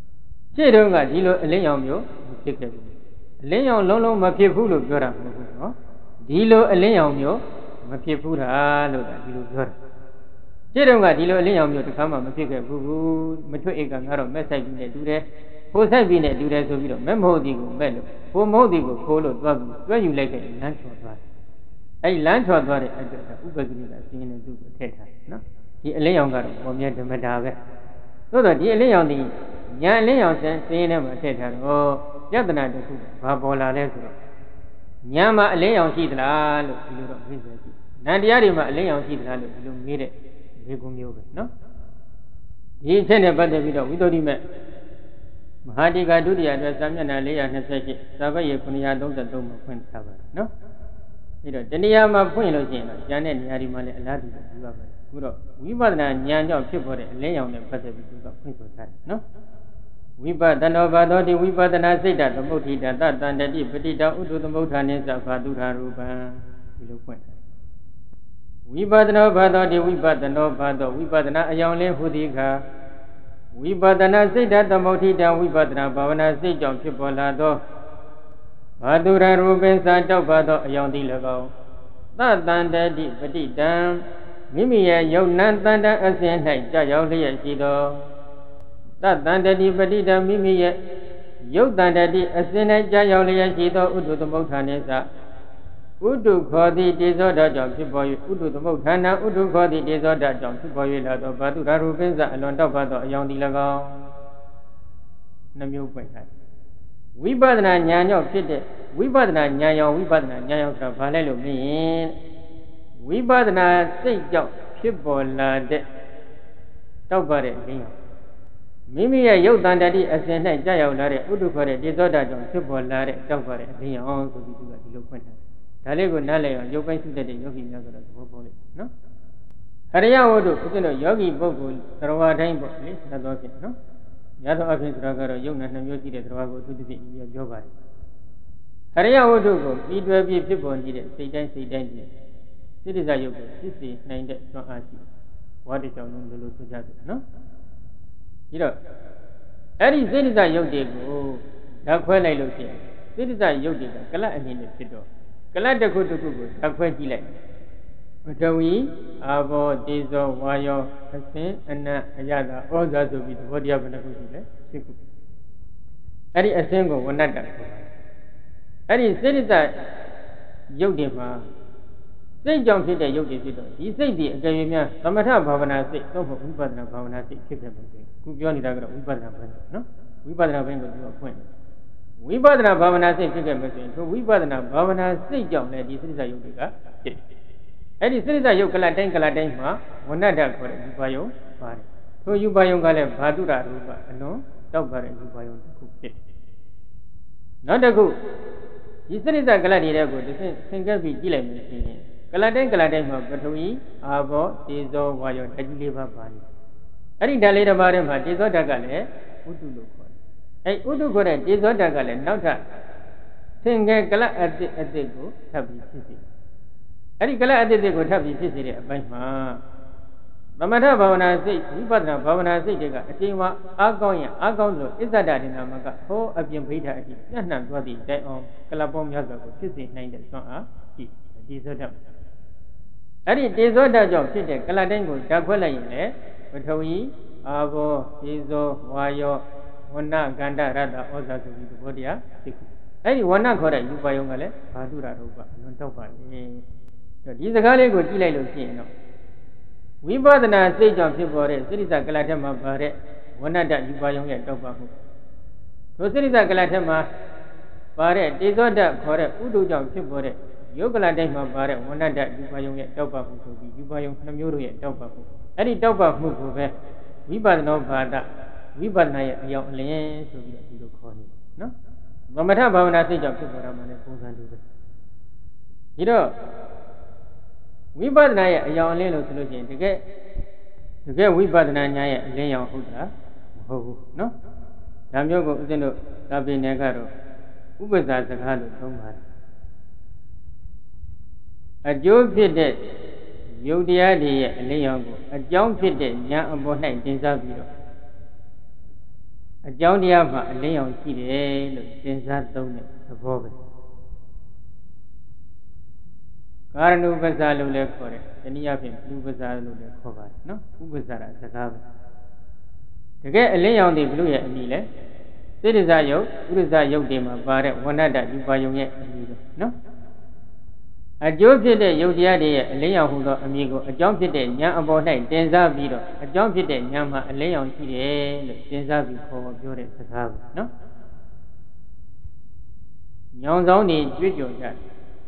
ရှေ့တုန်းကဒီလိုအလင်းရောင်မျိုးဖြစ်ခဲ့ဘူးအလင်းရောင်လုံးလုံးမဖြစ်ဘူးလို့ပြောတာမဟုတ်ဘူးနော်ဒီလိုအလင်းရောင်မျိုးမဖြစ်ဘူးတာလို့ဒီလိုပြောတာရှေ့တုန်းကဒီလိုအလင်းရောင်မျိုးတစ်ခါမှမဖြစ်ခဲ့ဘူးမချွတ်ဧကငါတော့မက်ဆိုင်ပြီးနဲ့တူတယ်ကိုဆိုင်ပြီးနဲ့တူတယ်ဆိုပြီးတော့မက်မဟုတ်ဒီကိုမက်လို့ကိုမဟုတ်ဒီကိုခိုးလို့သွားပြီးတွဲယူလိုက်တဲ့လမ်းချော်သွားတယ်အဲ့လမ်းချော်သွားတဲ့အတွက်ဥပ္ပကိရိတာစင်းနေတဲ့သူ့ကိုထည့်ထားနော်ဒီအလင်းရောင်ကတော့ပေါ်မြတ်ဓမ္မတာပဲသို့တော့ဒီအလင်းရောင်ဒီညာအလင်းရောင်စင်းစင်းထဲမှာထည့်ထားတော့ယတနာတစ်ခုဘာပေါ်လာလဲဆိုတော့ညာမှာအလင်းရောင်ရှိသလားလို့ဒီလိုတော့မေးစေရှိနန္တရားတွေမှာအလင်းရောင်ရှိသလားလို့ဒီလိုမေးတဲ့မေးခွန်းမျိုးပဲနော်ဒီအချက်နဲ့ပတ်သက်ပြီးတော့ဝိသုဒ္ဓိမေမဟာတိကဒုတိယအတွက်စာမျက်နှာ၄၂၈စာပတ်ရခုနှစ်ရာသုံးသုံးမှာဖွင့်ထားပါတယ်နော်ပြီးတော့တဏှာမှာဖွင့်လို့ရှိရင်တော့ဉာဏ်နဲ့နေရာဒီမှာလည်းအလားတူပဲပြီးပါပါတယ်အခုတော့ဝိပဿနာဉာဏ်ကြောင့်ဖြစ်ပေါ်တဲ့အလင်းရောင်နဲ့ပတ်သက်ပြီးသူကဖွင့်ဆိုထားတယ်နော်ဝိပဿနောဘာသောတိဝိပဿနာစိတ်တသမုဋ္ဌိတသတန္တတိပဋိတဥဒ္ဓသမုဋ္ဌာနိသဘာတုထာရူပံဒီလိုဖွင့်ထားဝိပဿနောဘာသောတိဝိပဿနောဘာသောဝိပဿနာအယောင်လင်းဟူသည်ခါဝိပဿနာစိတ်တသမုဋ္ဌိတဝိပဿနာဘာဝနာစိတ်ကြောင့်ဖြစ်ပေါ်လာသောဘာတုထာရူပံစာတောက်ပါသောအယောင်သည်၎င်းသတန္တတိပဋိတံမိမိရဲ့ယုတ်နံတန်တန်အစဉ်၌ကြောက်ရောက်လျက်ရှိသောသတ္တန္တတိပဋိတံမိမိရဲ့ယုတ်တန္တတိအစဉ်၌ကြောက်ရောက်လျက်ရှိသောဥဒ္ဓသမုဋ္ဌာနိသဥဒ္ဓခောတိတေဇောဓာကြောင့်ဖြစ်ပေါ်၍ဥဒ္ဓသမုဋ္ဌာနဥဒ္ဓခောတိတေဇောဓာကြောင့်ဖြစ်ပေါ်၍လာသောဘာတုရာရူပင်းစအလွန်တောက်ပါသောအယောင်သည်၎င်းနှမျိုးပွင့်ထားဝိပဿနာဉာဏ်ကြောင့်ဖြစ်တဲ့ဝိပဿနာဉာဏ်ရောင်ဝိပဿနာဉာဏ်ရောင်ဆိုတာဘာလဲလို့မေးရင်ဝိပဿနာစိတ်ကြောင့်ဖြစ်ပေါ်လာတဲ့တောက်ပါတဲ့လင်းရောင်မိမိရဲ့ယုတ်တန်တတိအစဉ်၌ကြာရောက်လာတဲ့ဥဒ္ဓခေါ်တဲ့တေဇောဓာကြောင့်ဖြစ်ပေါ်လာတဲ့တောက်ပါတဲ့လင်းရောင်ဆိုပြီးသူကဒီလိုဖွင့်ထားဒါလေးကိုနားလည်အောင်ရုပ်ပိုင်းစုတတ်တဲ့ယောဂီများဆိုတော့သဘောပေါက်လိမ့်နော်ဟရိယဝတ္ထုဦးဇင်းတို့ယောဂီပုဂ္ဂိုလ်သရဝတိုင်းပေါ့လေသတ်တော်ဖြင့်နော်ရသောအဖြစ်ဆိုတာကတော့ယုတ်နာနှမျိုးရှိတဲ့သရဝကိုအထူးသဖြင့်ပြောပါတယ်ဟရိယဝတ္ထုကိုပြီးတွဲပြီးဖြစ်ပေါ်နေတဲ့စိတ်တိုင်းစိတ်တိုင်းကြီးစိတ္တဇယုတ်ကိုဖြစ်စေနိုင်တဲ့သွမ်းအားရှိဝါတိကြောင့်လုံးလိုလိုဆိုကြတယ်နော်ပြီးတော့အဲ့ဒီစိတ္တဇယုတ်တွေကိုဓာတ်ခွဲလိုက်လို့ရှိရင်စိတ္တဇယုတ်တွေကကလတ်အနေနဲ့ဖြစ်တော့ကလတ်တစ်ခုတစ်ခုကိုဓာတ်ခွဲကြည့်လိုက်ပထဝီအာဘောတေဇောဝါယောအစင်အနတ်အယတာဩဇာဆိုပြီးသဘောတရားဘယ်နှခုရှိလဲရှစ်ခုအဲ့ဒီအစင်ကိုဝဏ္ဏတ္တခေါ်တယ်အဲ့ဒီစိတ္တယုတ်တွေမှာစိတ်ကြောင့်ဖြစ်တဲ့ယုတ်တွေဖြစ်တော့ဒီစိတ်ဒီအကြွေများသမထဘာဝနာစိတ်သို့မဟုတ်ဝိပဿနာဘာဝနာစိတ်ဖြစ်ဖြစ်မှာဆိုခုပြောနေတာကတော့ဝိပဿနာဘက်နော်ဝိပဿနာဘက်ကိုသူကဖွင့်တယ်ဝိပဿနာဘာဝနာစိတ်ဖြစ်ခဲ့မှာဆိုရင်သူဝိပဿနာဘာဝနာစိတ်ကြောင့်လည်းဒီစိတ္တယုတ်တွေကဖြစ်တယ်အဲ့ဒီစိတ္တယုတ်ကလတ်တိုင်းကလတ်တိုင်းမှာဝဏ္ဏတ္တခေါ်တဲ့ယူပါယုံပါတယ်ထိုယူပါယုံကလည်းဘာတုရရူပအလွန်တောက်ပါတဲ့ယူပါယုံတစ်ခုဖြစ်နောက်တစ်ခုဒီစိတ္တကလတ်တွေကိုတစ်ဆင့်သင်ခဲ့ပြီးကြည့်လိုက်မယ်ဆိုရင်ကလတ်တိုင်းကလတ်တိုင်းမှာပထဝီအာဘောတေဇောဝါယောဓာတ်ကြီးလေးပါးပါတယ်အဲ့ဒီဓာတ်လေးတစ်ပါးထဲမှာတေဇောဓာတ်ကလည်းဥတုလို့ခေါ်တယ်အဲ့ဥတုခေါ်တဲ့တေဇောဓာတ်ကလည်းနောက်ထပ်သင်ခဲ့ကလတ်အတိအတိကိုထပ်ပြီးဖြစ်စေအဲ့ဒီကလတ်အတိအတိကိုထပ်ပြီးဖြစ်စေတဲ့အပိုင်းမှာသမထဘာဝနာစိတ်ဝိပဿနာဘာဝနာစိတ်တွေကအချိန်မှာအားကောင်းရင်အားကောင်းလို့အစ္ဆဒဒိနာမကဟောအပြင်ဖိဋ္ဌာအဖြစ်ညှနှံသွားသည့်တိုင်အောင်ကလပ်ပေါင်းများစွာကိုဖြစ်စေနိုင်တဲ့စွမ်းအားရှိတေဇောဓာတ်အဲ့ဒီတေဇောဓာတ်ကြောင့်ဖြစ်တဲ့ကလပ်တိုင်းကိုဓာတ်ခွဲလိုက်ရင်လည်းပထဝီအာဘောတေဇောဝါယောဝဏ္ဏကန္တရတ္တဩဇာဆိုပြီးသဘောတရားသိခုအဲ့ဒီဝဏ္ဏခေါ်တဲ့ယူပါယုံကလည်းဘာတုရရူပအလွန်တောက်ပါလေဒီစကားလေးကိုကြည့်လိုက်လို့ရှိရင်တော့ဝိပဿနာစိတ်ကြောင့်ဖြစ်ပေါ်တဲ့စိတ္တကလတ်ထက်မှာပါတဲ့ဝဏ္ဏတ္တယူပါယုံရဲ့တောက်ပါမှုထိုစိတ္တကလတ်ထက်မှာပါတဲ့တေဇောဓာတ်ခေါ်တဲ့ဥဒုကြောင့်ဖြစ်ပေါ်တဲ့ယုတ်ကလတ်တိုင်းမှာပါတဲ့ဝဏ္ဏတ္တယူပါယုံရဲ့တောက်ပါမှုဆိုပြီးယူပါယုံနှမျိုးတို့ရဲ့တောက်ပါမှုအဲ့ဒီတောက်ပါမှုကိုပဲဝိပဿနာဘာဒဝိပဿနာရဲ့အယောင်အလင်းဆိုပြီးတော့ဒီလိုခေါ်နေတယ်နော်သမထဘာဝနာစိတ်ကြောင့်ဖြစ်ပေါ်တာမှလည်းပုံစံတူပဲဒီတော့ဝိပဿနာရဲ့အယောင်အလင်းလို့ဆိုလို့ရှိရင်တကယ်တကယ်ဝိပဿနာညာရဲ့အလင်းရောင်ဟုတ်တာမဟုတ်ဘူးနော်ဒါမျိုးကိုဦးဇင်းတို့သာပိနေကတော့ဥပ္ပဇာစကားလို့သုံးပါတယ်အကျိုးဖြစ်တဲ့ယုတ်တရားတွေရဲ့အလင်းရောင်ကိုအကြောင်းဖြစ်တဲ့ညာအပေါ်၌တင်စားပြီးတော့အကြောင်းတရားမှာအလင်းရောင်ရှိတယ်လို့သင်္စားသုံးတဲ့သဘောပဲကာရဏုပ္ပဇ္ဇလို့လည်းခေါ်တယ်တနည်းအားဖြင့်ဥပ္ပဇ္ဇလို့လည်းခေါ်ပါတယ်နော်ဥပ္ပဇ္ဇတာစကားပဲတကယ်အလင်းရောင်တွေဘုလို့ရဲ့အမည်လဲစိတ္တဇယုတ်ဥရဇယုတ်တွေမှာပါတဲ့ဝဏ္ဏတယူပါယုံရဲ့အမည်ပဲနော်အကျိုးဖြစ်တဲ့ယုတ်တရားတွေရဲ့အလင်းရောင်ဟူသောအမည်ကိုအကြောင်းဖြစ်တဲ့ဉာဏ်အပေါ်၌တင်စားပြီးတော့အကြောင်းဖြစ်တဲ့ဉာဏ်မှာအလင်းရောင်ရှိတယ်လို့တင်စားပြီးခေါ်ပြောတဲ့စကားပဲနော်ညောင်ဆောင်နေကြွေးကြော်ကြတယ်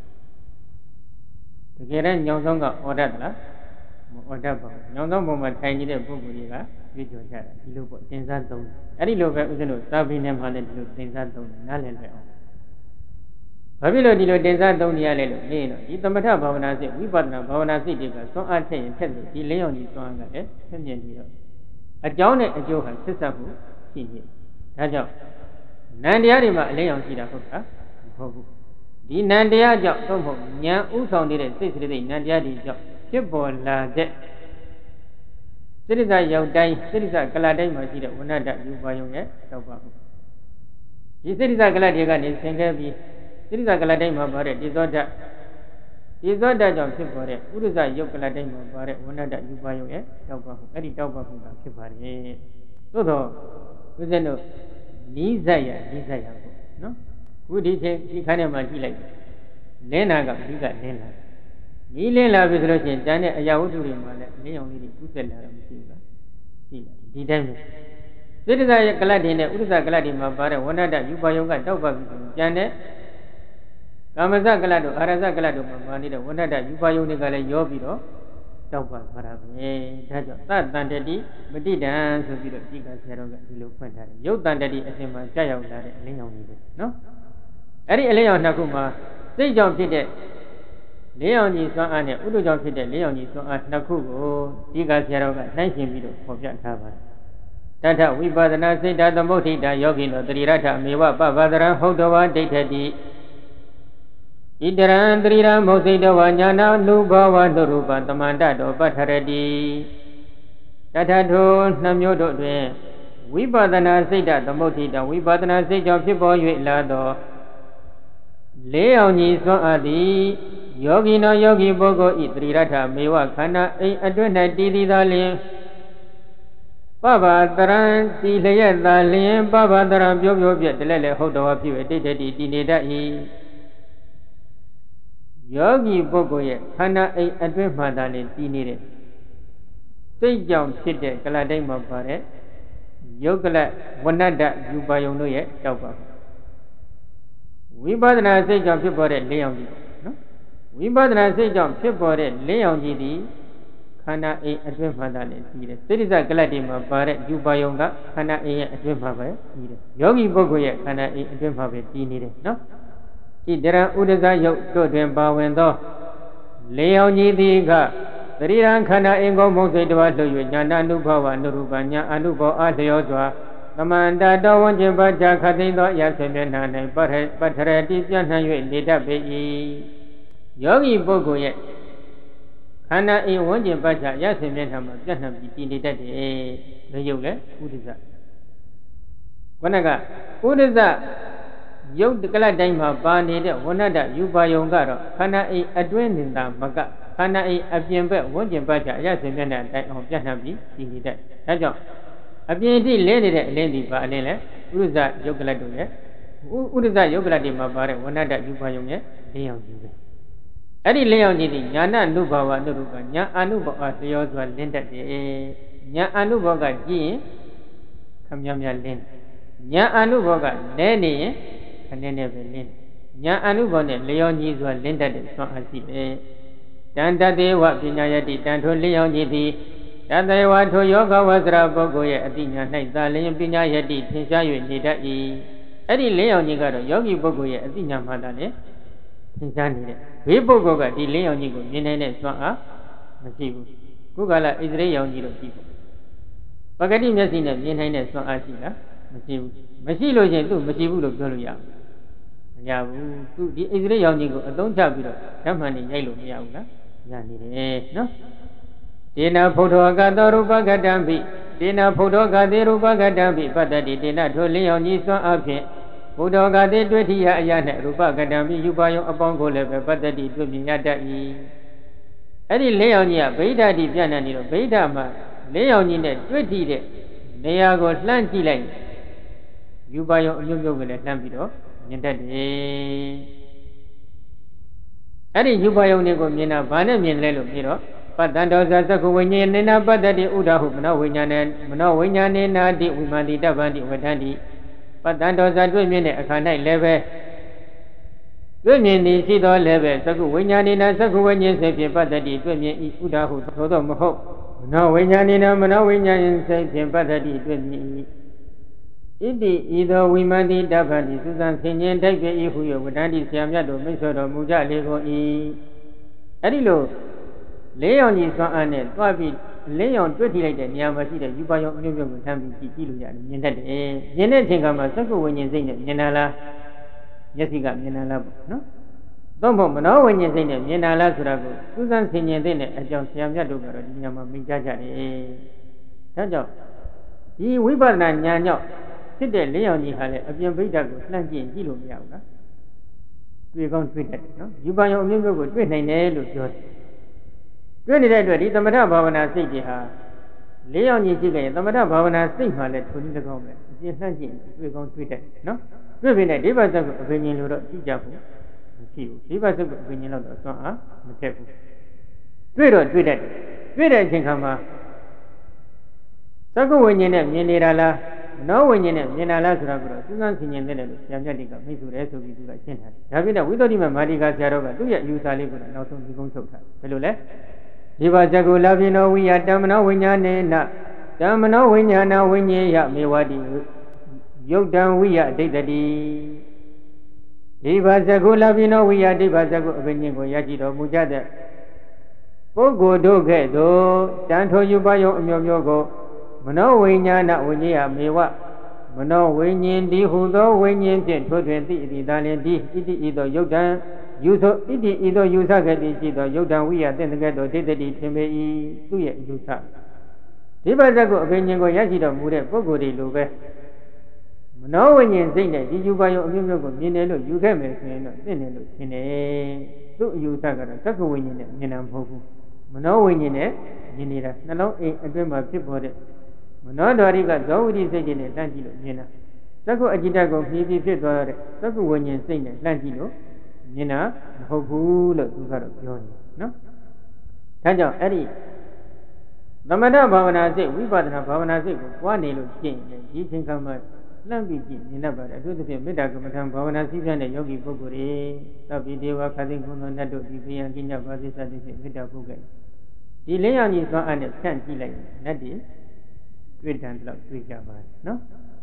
တကယ်တမ်းညောင်ဆောင်ကအော်တတ်လားမအော်တတ်ပါဘူးညောင်ဆောင်ပေါ်မှာထိုင်နေတဲ့ပုဂ္ဂိုလ်တွေကကြွေးကြော်ကြတာဒီလိုပေါ့တင်စားသုံးတယ်အဲ့ဒီလိုပဲဥစ္စာတို့သာဘိနဲ့မှလည်းဒီလိုတင်စားသုံးတယ်နားလည်လွယ်အောင်ဘာဖြစ်လို့ဒီလိုတင်စားသုံးနေရလဲလို့မေးတော့ဒီသမထဘာဝနာစိတ်ဝိပဿနာဘာဝနာစိတ်တွေကသွန်အားထည့်ရင်ထက်လို့ဒီလင်းရောင်ကြီးသွန်အားကလည်းဖြစ်မြင်ပြီးတော့အကြောင်းနဲ့အကျိုးဟာဆက်ဆက်မှုရှိနေဒါကြောင့်နံတရားတွေမှာအလင်းရောင်ရှိတာဟုတ်တာမဟုတ်ဘူးဒီနံတရားကြောင့်သို့မဟုတ်ဉာဏ်ဥဆောင်နေတဲ့စိတ်စိတ္တိနံတရားတွေကြောင့်ဖြစ်ပေါ်လာတဲ့စိတ္တဇရောက်တိုင်းစိတ္တဇကလတိုင်းမှာရှိတဲ့ဝဏ္ဏတယူပါယုံရဲ့တောက်ပါဘူးဒီစိတ္တဇကလတွေကနေဆင်ခဲ့ပြီးစိတ္တဇကလတိုင်းမှာပါတဲ့ဒီသောဓာတ်ဒီသောဓာတ်ကြောင့်ဖြစ်ပေါ်တဲ့ဥရဇယုတ်ကလတိုင်းမှာပါတဲ့ဝဏ္ဏတယူပါယုံရဲ့တောက်ပါဘူးအဲ့ဒီတောက်ပါဘူးကဖြစ်ပါတယ်သို့တော့ဦးဇင်းတို့နီးစက်ရနီးစက်ရပေါ့နော်ခုဒီချိန်ဒီခန်းထဲမှာကြည့်လိုက်လင်းနာကဒီကလင်းလာမီးလင်းလာပြီဆိုလို့ရှိရင်တန်းတဲ့အရာဝတ္ထုတွေမှာလည်းလင်းရောင်လေးတွေကူးဆက်လာတော့မရှိဘူးလားကြည့်လိုက်ဒီတိုင်းပဲစိတ္တဇရဲ့ကလတ်တွေနဲ့ဥဒ္ဒဇကလတ်တွေမှာပါတဲ့ဝဏ္ဏတယူပါယုံကတောက်ပါပြီဆိုရင်ကျန်တဲ့ကာမဇကလတ်တို့အာရဇကလတ်တို့မှာပါနေတဲ့ဝဏ္ဏတယူပါယုံတွေကလည်းရောပြီးတော့တောက်ပါသွားတာပဲဒါကြောင့်သတ္တန်တတိမတိတံဆိုပြီးတော့ဒီကဆရာတော်ကဒီလိုဖွင့်ထားတယ်ယုတ်တန်တတိအစဉ်မှာကြာရောက်လာတဲ့အလင်းရောင်တွေပဲနော်အဲ့ဒီအလင်းရောင်နှစ်ခုမှာစိတ်ကြောင့်ဖြစ်တဲ့လင်းရောင်ကြီးစွမ်းအားနဲ့ဥဒ္ဒကြောင့်ဖြစ်တဲ့လင်းရောင်ကြီးစွမ်းအားနှစ်ခုကိုဒီကဆရာတော်ကနှိုင်းရှင်ပြီးတော့ဖော်ပြထားပါတယ်တထဝိပဿနာစိတ်ဓာတ်သမုဋ္ဌိတာယောဂိနောတရိရထမေဝပပဒရံဟုတ်တော်ဝဒိဋ္ဌတိဣတရံတရိရံမௌစိတဝညာနာနုဘဝနုရူပသမန္တတောပဋ္ဌရတိတထထိုနှမျိုးတို့တွင်ဝိပဿနာစိတ်ဓာတ်သမုဋ္ဌိတာဝိပဿနာစိတ်ကြောင့်ဖြစ်ပေါ်၍လာသောလေးအောင်ကြီးစွမ်းအားသည်ယောဂီနောယောဂီပုဂ္ဂိုလ်ဤတရိရထမေဝခန္ဓာအိမ်အတွင်း၌တည်တည်သာလျင်ပပတရံတည်လျက်သာလျင်ပပတရံပြောပြောပြတလဲလဲဟုတ်တော်ဖြစ်၍တိတ်တတိတည်နေတတ်၏ယောဂီပုဂ္ဂိုလ်ရဲ့ခန္ဓာအိမ်အတွင်းမှသာလျင်တည်နေတဲ့စိတ်ကြောင့်ဖြစ်တဲ့ကလတ်တိုင်းမှာပါတဲ့ယုတ်ကလတ်ဝဏ္ဏတယူပါယုံတို့ရဲ့တောက်ပါဝိပဿနာစိတ်ကြောင့်ဖြစ်ပေါ်တဲ့လင်းရောင်ကြီးနော်ဝိပဿနာစိတ်ကြောင့်ဖြစ်ပေါ်တဲ့လင်းရောင်ကြီးသည်ခန္ဓာအိမ်အတွင်းမှသာလျင်တည်တယ်စိတ္တဇကလတ်တွေမှာပါတဲ့ယူပါယုံကခန္ဓာအိမ်ရဲ့အတွင်းမှာပဲတည်တယ်ယောဂီပုဂ္ဂိုလ်ရဲ့ခန္ဓာအိမ်အတွင်းမှာပဲတည်နေတယ်နော်ဣတရံဥဒဇယုတ်တို့တွင်ပါဝင်သောလင်းရောင်ကြီးသည်ကသရိရံခန္ဓာအင်္ဂုံမုံစိတ်တဝလှုပ်၍ညာနာနုဘဝနုရူပညာအနုဘောအားလျောစွာသမန္တတော်ဝဉ္ဇဉ်ပါချခသိမ့်သောအရာဆွေမျက်နှာ၌ပထပထရတိပြန့်နှံ့၍နေတတ်ပေ၏ယောဂီပုဂ္ဂိုလ်ရဲ့ခန္ဓာအိမ်ဝဉ္ဇဉ်ပါချအရာဆွေမျက်နှာမှာပြန့်နှံ့ပြီးတည်နေတတ်တယ်။ဒါယုတ်လေဥဒိစ္စခဏကဥဒိစ္စယုတ်ကလတ်တိုင်းမှာပါနေတဲ့ဝဏ္ဏတယူပါယုံကတော့ခန္ဓာအိမ်အတွင်းနေတာမကခန္ဓာအိမ်အပြင်ဘက်ဝဉ္ဇဉ်ပါချအရာဆွေမျက်နှာတိုင်းအောင်ပြန့်နှံ့ပြီးတည်နေတတ်ဒါကြောင့်အပြင်အထိလဲနေတဲ့အလင်းဒီပါအလင်းလဲဥရဇယုတ်ကလတ်တို့ရဲ့ဥရဇယုတ်ကလတ်ဒီမှာပါတဲ့ဝဏ္ဏတယူပါယုံရဲ့လင်းရောင်ကြီးပဲအဲ့ဒီလင်းရောင်ကြီးဒီညာနာနုဘဝနုရူပညာအနုဘောလျောစွာလင်းတတ်တယ်ညာအနုဘောကကြည့်ရင်ခမည်းများလင်းညာအနုဘောကလဲနေရင်ခနဲ့နဲ့ပဲလင်းညာအနုဘောနဲ့လျောကြီးစွာလင်းတတ်တဲ့ဆွမ်းအားရှိတယ်တန်တတေဝပညာယတိတန်ထိုလင်းရောင်ကြီးသည်တတယဝထိုယောဂဝဇ္ဇရာပုဂ္ဂိုလ်ရဲ့အတိညာ၌သာလျင်ပညာယတိထင်ရှား၍နေတတ်၏အဲ့ဒီလင်းရောင်ကြီးကတော့ယောဂီပုဂ္ဂိုလ်ရဲ့အတိညာမှသာလျင်ထင်ရှားနေတဲ့ဘေးပုဂ္ဂိုလ်ကဒီလင်းရောင်ကြီးကိုမြင်နိုင်တဲ့စွမ်းအားမရှိဘူးခုကလာဣသရေရောင်ကြီးတို့ကြည့်ပေါ့ပဂတိမျက်စိနဲ့မြင်နိုင်တဲ့စွမ်းအားရှိလားမရှိဘူးမရှိလို့ချင်းသူ့မရှိဘူးလို့ပြောလို့ရအောင်မရဘူးသူဒီဣသရေရောင်ကြီးကိုအသုံးချပြီးတော့ဓမ္မန်နေရိုက်လို့မရဘူးလားရနေတယ်နော်ဒေနာဘုဒ္ဓဝကသောရူပကတံပိတေနာဖုဒ္ဓဂတိရူပကတံပိပတ္တိတေနာထိုလင်းအောင်ကြီးစွမ်းအဖြင့်ဘုဒ္ဓဂတိတွေ့ထိရအရာနှင့်ရူပကတံပိယူပါယုံအပေါင်းကိုလည်းပဲပတ္တိတွေ့မြင်ရတတ်၏အဲ့ဒီလင်းအောင်ကြီးကဗိဓာတိပြန့်နှံ့နေတော့ဗိဓာမှာလင်းအောင်ကြီးနဲ့တွေ့ထိတဲ့နေရာကိုလှမ်းကြည့်လိုက်ယူပါယုံအမျိုးမျိုးကိုလည်းလှမ်းပြီးတော့မြင်တတ်တယ်အဲ့ဒီယူပါယုံတွေကိုမြင်တာဘာနဲ့မြင်လဲလို့ပြီးတော့ပတ္တံတောဇသက္ခဝိညာဉ်နေနာပတ္တိဥဒဟုမနောဝိညာဏေမနောဝိညာဏေနာတိဝိမာတိတပ္ပန္တိဝဋ္ဌန္တိပတ္တံတောဇတွေ့မြင်တဲ့အခါ၌လည်းပဲတွေ့မြင်သည်ရှိသောလည်းပဲသက္ခဝိညာဏေနာသက္ခဝိညာဉ်စိတ်ဖြင့်ပတ္တိတွေ့မြင်၏ဥဒဟုသို့သောမဟုတ်မနောဝိညာဏေနာမနောဝိညာဉ်စိတ်ဖြင့်ပတ္တိတွေ့မြင်၏ဣတိဤသောဝိမာတိတပ္ပန္တိသုဇံဆင်ញင်တိုက်ပြ၏ဟု၍ဝဋ္ဌန္တိဆရာမြတ်တို့မိတ်ဆွေတော်မူကြလေကုန်၏အဲ့ဒီလိုလေးရောင်ကြီးစွမ်းအားနဲ့တွားပြီးလေးရောင်တွေ့ထိလိုက်တဲ့နေရာမှာရှိတဲ့ယူပါရောင်အမျိုးမျိုးကိုထမ်းပြီးကြည့်ကြည့်လို့ရတယ်မြင်တတ်တယ်မြင်တဲ့အချိန်ကမှသက္ကဝိညာဉ်စိတ်နဲ့မြင်တာလားမျက်စိကမြင်တာလားပေါ့နော်သို့မဟုတ်မနောဝိညာဉ်စိတ်နဲ့မြင်တာလားဆိုတာကိုသုဇံဆင်ញင်တဲ့အကြောင်းဆရာမြတ်တို့ကတော့ဒီနေရာမှာမိန့်ကြားကြတယ်ဒါကြောင့်ဒီဝိပဿနာဉာဏ်ကြောင့်ဖြစ်တဲ့လေးရောင်ကြီးဟာလည်းအပြင်ဗိဓာတ်ကိုလှမ်းကြည့်ကြည့်လို့မရဘူးလားတွေ့ကောင်းတွေ့တတ်တယ်နော်ယူပါရောင်အမျိုးမျိုးကိုတွေ့နိုင်တယ်လို့ပြောတယ်တွေ့နေတဲ့အတွက်ဒီသမထဘာဝနာစိတ်တွေဟာလေးရောင်ကြီးကြည့်ကြရင်သမထဘာဝနာစိတ်မှလည်းထိုနည်း၎င်းပဲအပြင်လှမ်းကြည့်တွေ့ကောင်းတွေ့တတ်နော်တွေ့ပြီနဲ့ဒိဗ္ဗစက်ကိုအပင်ញင်လို့တော့ကြည့်ကြဘူးမရှိဘူးဒိဗ္ဗစက်ကိုအပင်ញင်လို့တော့စွမ်းအားမထက်ဘူးတွေ့တော့တွေ့တတ်တယ်တွေ့တဲ့အချိန်ခါမှာသက္ကဝိညာဉ်နဲ့မြင်နေတာလားမနောဝိညာဉ်နဲ့မြင်တာလားဆိုတာကတော့သုဇံဆင်ញင်တဲ့လို့ဆရာမြတ်တွေကမိတ်ဆိုတယ်ဆိုပြီးသူကရှင်းထားတယ်ဒါပြည့်တဲ့ဝိသုဒ္ဓိမမာတိကဆရာတော်ကသူ့ရဲ့အယူဆလေးကိုနောက်ဆုံးဒီကုန်းချုပ်ထားဘယ်လိုလဲဒီပါဇဂုလာပိနောဝိယတမ္မနောဝိညာဏေနတမ္မနောဝိညာဏဝိညေယမေဝတိယုတ်တံဝိယအဋ္ဌတိဒီပါဇဂုလာပိနောဝိယဒီပါဇဂုအဘိညာဉ်ကိုရရှိတော်မူကြတဲ့ပုဂ္ဂိုလ်တို့ကဲ့သို့တန်ထိုယူပါယုံအမျိုးမျိုးကိုမနောဝိညာဏဝိညေယမေဝမနောဝိညာဉ်ဒီဟုသောဝိညာဉ်ဖြင့်ထိုတွင်သိအတိသာလင်ဒီဣတိဤသောယုတ်တံယူသောဣတိဤသောယူဆကတိရှိသောယုတ်တံဝိယသင်္ကဲ့သို့ဒိဋ္ဌတိထင်ပေ၏သူရဲ့ယူဆဒီပါဇက်ကိုအဘိညာဉ်ကိုရရှိတော်မူတဲ့ပုဂ္ဂိုလ်တွေလိုပဲမနောဝိညာဉ်စိတ်နဲ့ဒီယူပါယုံအမျိုးမျိုးကိုမြင်တယ်လို့ယူခဲ့မယ်ဆိုရင်တော့သိတယ်လို့ထင်တယ်သူ့အယူဆကတော့သက္ကဝိညာဉ်နဲ့မြင်တာမဟုတ်ဘူးမနောဝိညာဉ်နဲ့မြင်နေတာနှလုံးအိမ်အတွင်းမှာဖြစ်ပေါ်တဲ့မနောဓာရိကဇောဝိတိစိတ်တွေနဲ့လှမ်းကြည့်လို့မြင်တာသက္ကုအจิตကိုဖြည်းဖြည်းဖြစ်သွားတဲ့သက္ကုဝိညာဉ်စိတ်နဲ့လှမ်းကြည့်လို့မြင်တာမဟုတ်ဘူးလို့သူကတော့ပြောနေနော်ဒါကြောင့်အဲ့ဒီသမထဘာဝနာစိတ်ဝိပဿနာဘာဝနာစိတ်ကိုပွားနေလို့ကျင့်ရင်ဒီချိန်ခါမှာလှမ်းပြီးကြည့်မြင်တတ်ပါတယ်အထူးသဖြင့်မေတ္တာကမ္မထံဘာဝနာစည်းပြတဲ့ယောဂီပုဂ္ဂိုလ်တွေသဗ္ဗိဒေဝခသိကုဏနတ်တို့ဒီပိယံကိညဘာသစ္စာတိဖြင့်မေတ္တာပုဂ္ဂိုလ်ဒီလင်းရောင်ကြီးသွားအပ်နဲ့ဖြန့်ကြည့်လိုက်ရင်နတ်တွေတွေ့တယ်တော့တွေ့ကြပါတယ်နော်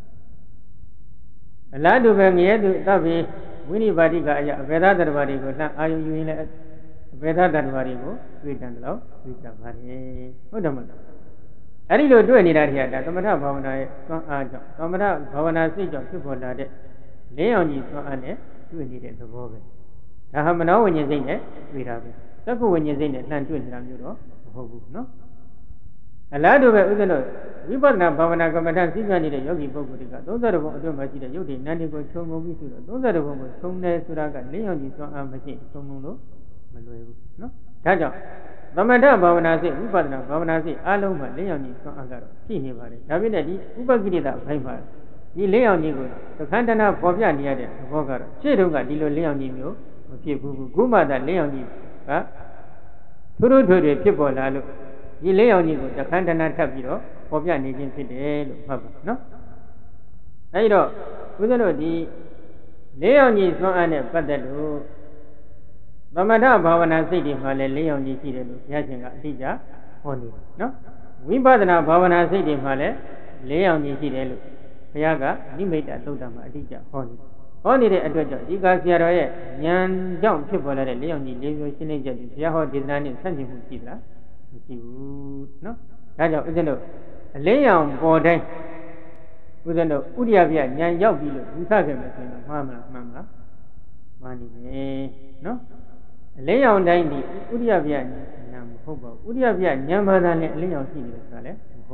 အလားတူပဲငရဲသူသဗ္ဗေဝိနိပါတိကအယအဘေဒတ္တဝါတွေကိုလှမ်းအာယုံယူရင်လည်းအဘေဒတ္တဝါတွေကိုတွေ့တယ်တော့တွေ့ကြပါတယ်ဟုတ်တယ်မဟုတ်အဲ့ဒီလိုတွေ့နေတာတည်းကဒါသမထဘာဝနာရဲ့သွမ်းအားကြောင့်သမထဘာဝနာစိတ်ကြောင့်ဖြစ်ပေါ်လာတဲ့လင်းအောင်ကြီးသွမ်းအားနဲ့တွေ့နေတဲ့သဘောပဲဒါဟာမနောဝိညာဉ်စိတ်နဲ့တွေ့တာပဲသက္ကဝိညာဉ်စိတ်နဲ့လှမ်းတွေ့နေတာမျိုးတော့မဟုတ်ဘူးနော်အလားတူပဲဥစ္စာတို့ဝိပဿနာဘာဝနာကမ္မထစိတ်ပြနေတဲ့ယောဂီပုဂ္ဂိုလ်တွေကသုံးဆယ်ဘုံအတွင်းမှာရှိတဲ့ယုတ်တိနန္ဒီကိုခြုံငုံပြီးဆိုတော့သုံးဆယ်ဘုံကိုခြုံတယ်ဆိုတာကလင်းအောင်ကြီးသွမ်းအားမရှိခြုံငုံလို့မလွယ်ဘူးနော်ဒါကြောင့်သမထဘာဝနာစိတ်ဝိပဿနာဘာဝနာစိတ်အားလုံးမှာလင်းအောင်ကြီးသွမ်းအားကတော့ရှိနေပါတယ်ဒါပေမဲ့ဒီဥပကိရိတအပိုင်းမှာဒီလင်းအောင်ကြီးကိုသခန္ဓနာပေါ်ပြနေရတဲ့သဘောကတော့ရှေ့တုန်းကဒီလိုလင်းအောင်ကြီးမျိုးမဖြစ်ဘူးခုမှသာလင်းအောင်ကြီးကသူတို့တွေဖြစ်ပေါ်လာလို့ဒီလင်းအောင်ကြီးကိုသခန္ဓနာထပ်ပြီးတော့ပေါ်ပြနေခြင်းဖြစ်တယ်လို့မှတ်ပါနော်အဲဒီတော့ဦးဇင်းတို့ဒီလင်းအောင်ကြီးသွမ်းအားနဲ့ပတ်သက်လို့သမထဘာဝနာစိတ်တွေမှာလည်းလင်းအောင်ကြီးရှိတယ်လို့ဘုရားရှင်ကအတိအကျဟောနေတယ်နော်ဝိပဿနာဘာဝနာစိတ်တွေမှာလည်းလင်းအောင်ကြီးရှိတယ်လို့ဘုရားကနိမိတ်တသုတ်တမှာအတိအကျဟောနေတယ်ဟောနေတဲ့အတွက်ကြောင့်ဒီကာဆရာတော်ရဲ့ဉာဏ်ကြောင့်ဖြစ်ပေါ်လာတဲ့လင်းအောင်ကြီးလေးမျိုးရှင်းလင်းချက်တွေဘုရားဟောဒေသနာနဲ့ဆန့်ကျင်မှုရှိသလားမရှိဘူးနော်ဒါကြောင့်ဦးဇင်းတို့အလင်းရောင်ပေါ်တိုင်းဦးဇင်းတို့ဥဒိယပြဉာဏ်ရောက်ပြီလို့ယူဆခဲ့မယ်ဆိုရင်မှားမလားမှန်မလားမှန်နေတယ်နော်အလင်းရောင်တိုင်းဒီဥဒိယပြဉာဏ်မဟုတ်ပါဘူးဥဒိယပြဉာဏ်ဘာသာနဲ့အလင်းရောင်ရှိနေတယ်ဆိုတာလည်းမဟုတ်ဘူး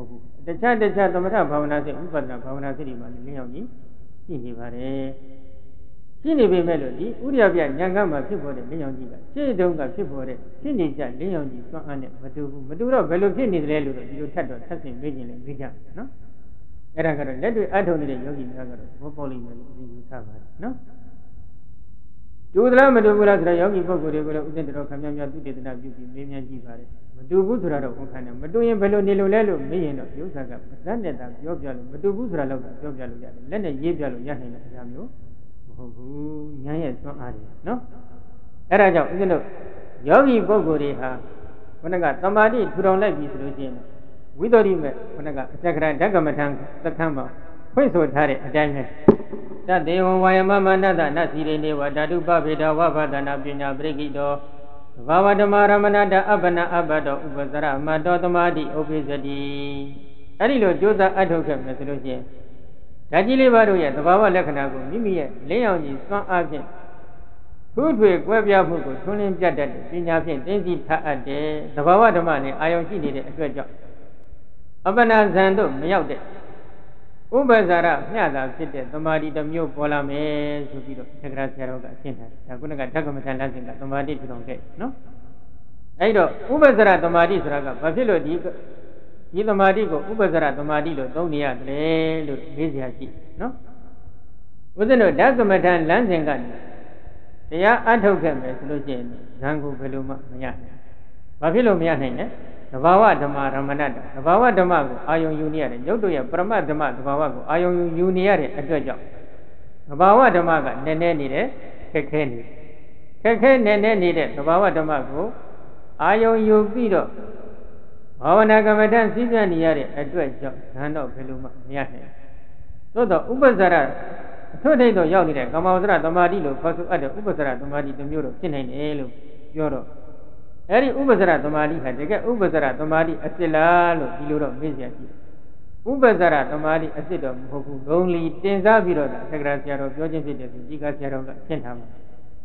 တခြားတခြားသမထဘာဝနာစိတ်ဥပဒနာဘာဝနာစိတ်ဒီမှာလင်းရောက်ကြီးရှိနေပါတယ်ရှိနေပေမဲ့လို့ဒီဥရိယပြဉာဏ်ကမှဖြစ်ပေါ်တဲ့လင်းရောက်ကြီးကရှေ့တုန်းကဖြစ်ပေါ်တဲ့ဖြစ်နေကြလင်းရောက်ကြီးစွမ်းအားနဲ့မတူဘူးမတူတော့ဘယ်လိုဖြစ်နေတယ်လို့ဒီလိုထပ်တော့ထပ်ဆင်မေးခြင်းလည်းမေးကြနော်အဲ့ဒါကတော့လက်တွေ့အထုံနေတဲ့ယောဂီများကတော့ဘောပေါ်လိမ့်မယ်လို့ယူဆပါတယ်နော်တူသလားမတူဘူးလားဆိုတော့ယောဂီပုဂ္ဂိုလ်တွေကိုလည်းဥစဉ်တော်ခံများများသူတေသနာပြုပြီးမေးမြန်းကြည့်ပါတယ်မတူဘူးဆိုတာတော့ဝန်ခံတယ်မတူရင်ဘယ်လိုနေလို့လဲလို့မေးရင်တော့ရုပ်ဆက်ကလက်နဲ့သာပြောပြလို့မတူဘူးဆိုတာတော့ပြောပြလို့ရတယ်လက်နဲ့ရေးပြလို့ရနိုင်တဲ့အရာမျိုးမဟုတ်ဘူးဉာဏ်ရဲ့စွမ်းအားတွေနော်အဲ့ဒါကြောင့်ဥစဉ်တို့ယောဂီပုဂ္ဂိုလ်တွေဟာခொနကသမာဓိထူထောင်လိုက်ပြီဆိုလို့ရှိရင်ဝိတ္တိမဲ့ခொနကအစကရဓကမထံသက္ကံမှာဖွင့်ဆိုထားတဲ့အတိုင်းပဲတတေဝံဝါယမမနတနစီရိနေဝဓာတုပဗေဒဝဘဒနာပညာပရိကိတောဘာဝဓမ္မရမဏတအပ္ပနာအဘတောဥပဇရမတောသမာဓိဥပိစတိအဲ့ဒီလိုကြိုးစားအထောက်ခဲ့မယ်ဆိုလို့ရှိရင်ဓာကြီးလေးပါးတို့ရဲ့သဘာဝလက္ခဏာကိုမိမိရဲ့လင်းအောင်ကြီးစွမ်းအားဖြင့်ထူးထွေကွဲပြားမှုကိုထွန်းလင်းပြတတ်တဲ့ပညာဖြင့်သိသိထားအပ်တယ်သဘာဝဓမ္မနဲ့အာယုံရှိနေတဲ့အတွက်ကြောင့်အပ္ပနာဇံတို့မရောက်တဲ့ဥပ္ပဇာရမျှတာဖြစ်တဲ့သမာဓိတစ်မျိုးပေါ်လာမယ်ဆိုပြီးတော့သက္ကရာဆရာတော်ကအရှင်းထားတယ်ဒါကုဏကဓကမထန်လက်စဉ်ကသမာဓိထူထောင်ခဲ့နော်အဲ့တော့ဥပ္ပဇာရသမာဓိဆိုတာကဘာဖြစ်လို့ဒီဒီသမာဓိကိုဥပ္ပဇာရသမာဓိလို့သုံးနေရတယ်လို့မေးစရာရှိနော်ဦးဇင်းတို့ဓကမထန်လမ်းစဉ်ကနေတရားအထုတ်ခဲ့မယ်ဆိုလို့ရှိရင်ဇံကိုဘယ်လိုမှမရနိုင်ဘာဖြစ်လို့မရနိုင်လဲသဘာဝဓမ္မရမဏတသဘာဝဓမ္မကိုအာယုံယူနေရတယ်ရုပ်တို့ရဲ့ပရမတ်ဓမ္မသဘာဝကိုအာယုံယူနေရတဲ့အတွက်ကြောင့်သဘာဝဓမ္မကနည်းနည်းနေတယ်ခက်ခဲနေခက်ခဲနည်းနည်းနေတဲ့သဘာဝဓမ္မကိုအာယုံယူပြီးတော့ဘာဝနာကမ္မထစည်းပြနေရတဲ့အတွက်ကြောင့်ဇန်တော့ဘယ်လိုမှမရနိုင်သို့တော့ဥပ္ပဇာရအထွတ်ထိပ်တော့ရောက်နေတဲ့ကာမဝဇ္ဇရသမာဓိလို့ခေါ်ဆိုအပ်တဲ့ဥပ္ပဇာရသမာဓိတစ်မျိုးတော့ဖြစ်နိုင်တယ်လို့ပြောတော့အဲ့ဒီဥပ္ပဇာရသမာဓိဟာတကယ်ဥပ္ပဇာရသမာဓိအစစ်လားလို့ဒီလိုတော့မေးစရာရှိတယ်ဥပ္ပဇာရသမာဓိအစစ်တော့မဟုတ်ဘူးလုံးလီတင်စားပြီးတော့သက္ကရာဆရာတော်ပြောခြင်းဖြစ်တယ်ဆိုဒီကဆရာတော်ကရှင်းထားမှာ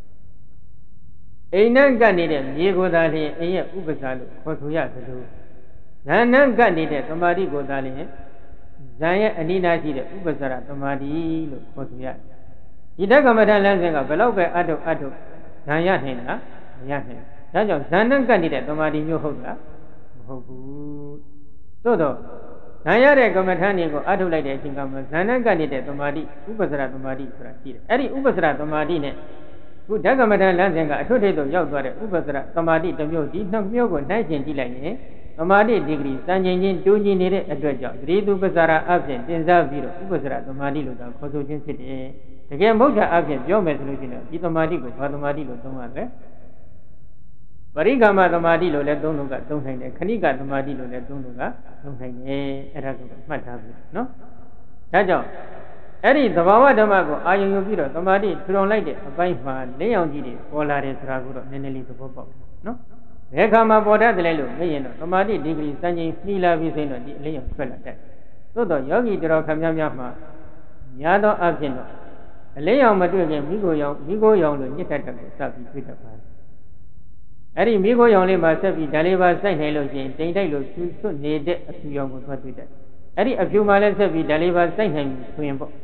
အိမ်နဲ့ကပ်နေတဲ့မြေကိုယ်သားလျင်အိမ်ရဲ့ဥပ္ပဇာလို့ခေါ်ဆိုရသလိုဇာနဲ့ကပ်နေတဲ့သမာဓိကိုယ်သားလျင်ဇာရဲ့အနိနာရှိတဲ့ဥပ္ပဇာရသမာဓိလို့ခေါ်ဆိုရတယ်ဒီဓကမထလမ်းစဉ်ကဘယ်တော့ပဲအထုတ်အထုတ်ဇာရနိုင်လားမရနိုင်ဒါကြောင့်ဇာနဲ့ကပ်နေတဲ့သမာဓိမျိုးဟုတ်လားမဟုတ်ဘူးသို့တော့ဇာရတဲ့ကမ္မထာတွေကိုအထုတ်လိုက်တဲ့အချိန်ကမှဇာနဲ့ကပ်နေတဲ့သမာဓိဥပ္ပဇာရသမာဓိဆိုတာရှိတယ်အဲ့ဒီဥပ္ပဇာရသမာဓိနဲ့ခုဓကမထလမ်းစဉ်ကအထွတ်ထိပ်သို့ရောက်သွားတဲ့ဥပ္ပဇာရသမာဓိတစ်မျိုးဒီနှစ်မျိုးကိုနှိုင်းယှဉ်ကြည့်လိုက်ရင်သမာဓိဒီဂရီစံချိန်ချင်းတူညီနေတဲ့အတွက်ကြောင့်သတိတုပ္ပဇာရအဖြစ်တင်စားပြီးတော့ဥပ္ပဇာရသမာဓိလို့သာခေါ်ဆိုခြင်းဖြစ်တယ်တကယ်မဟုတ်တဲ့အဖြစ်ပြောမယ်ဆိုလို့ရှိရင်ဒီသမာဓိကိုဘာသမာဓိလို့သုံးရလဲပရိက္ခမသမာဓိလို့လည်းသုံးလို့ကသုံးနိုင်တယ်ခဏိကသမာဓိလို့လည်းသုံးလို့ကသုံးနိုင်တယ်အဲ့ဒါကိုမှတ်ထားပြီနော်ဒါကြောင့်အဲ့ဒီသဘာဝဓမ္မကိုအာရုံယူပြီးတော့သမာဓိထူထောင်လိုက်တဲ့အပိုင်းမှာလင်းအောင်ကြီးတွေပေါ်လာတယ်ဆိုတာကိုတော့နည်းနည်းလေးသဘောပေါက်နော်ဘယ်ခါမှပေါ်တတ်တယ်လို့မေးရင်တော့သမာဓိဒီဂရီစံချိန်နှီးလာပြီးဆိုရင်တော့ဒီအလင်းအောင်ထွက်လာတတ်သို့တော့ယောဂီတော်ခမများများမှာများသောအဖြစ်တော့အလင်းအောင်မတွေ့ခင်မိကိုရောင်မိကိုရောင်လို့ညစ်တတ်တဲ့ကိုစပြီးတွေ့တတ်ပါတယ်အဲ့ဒီမိခိုးရောင်လေးမှာဆက်ပြီးဓာလေးပါစိုက်နိုင်လို့ရှိရင်တိမ်တိုက်လို့ဆွဆွနေတဲ့အဖြူရောင်ကိုသွားတွေ့တယ်အဲ့ဒီအဖြူမှာလည်းဆက်ပြီးဓာလေးပါစိုက်နိုင်ဆိုရင်ပေါ့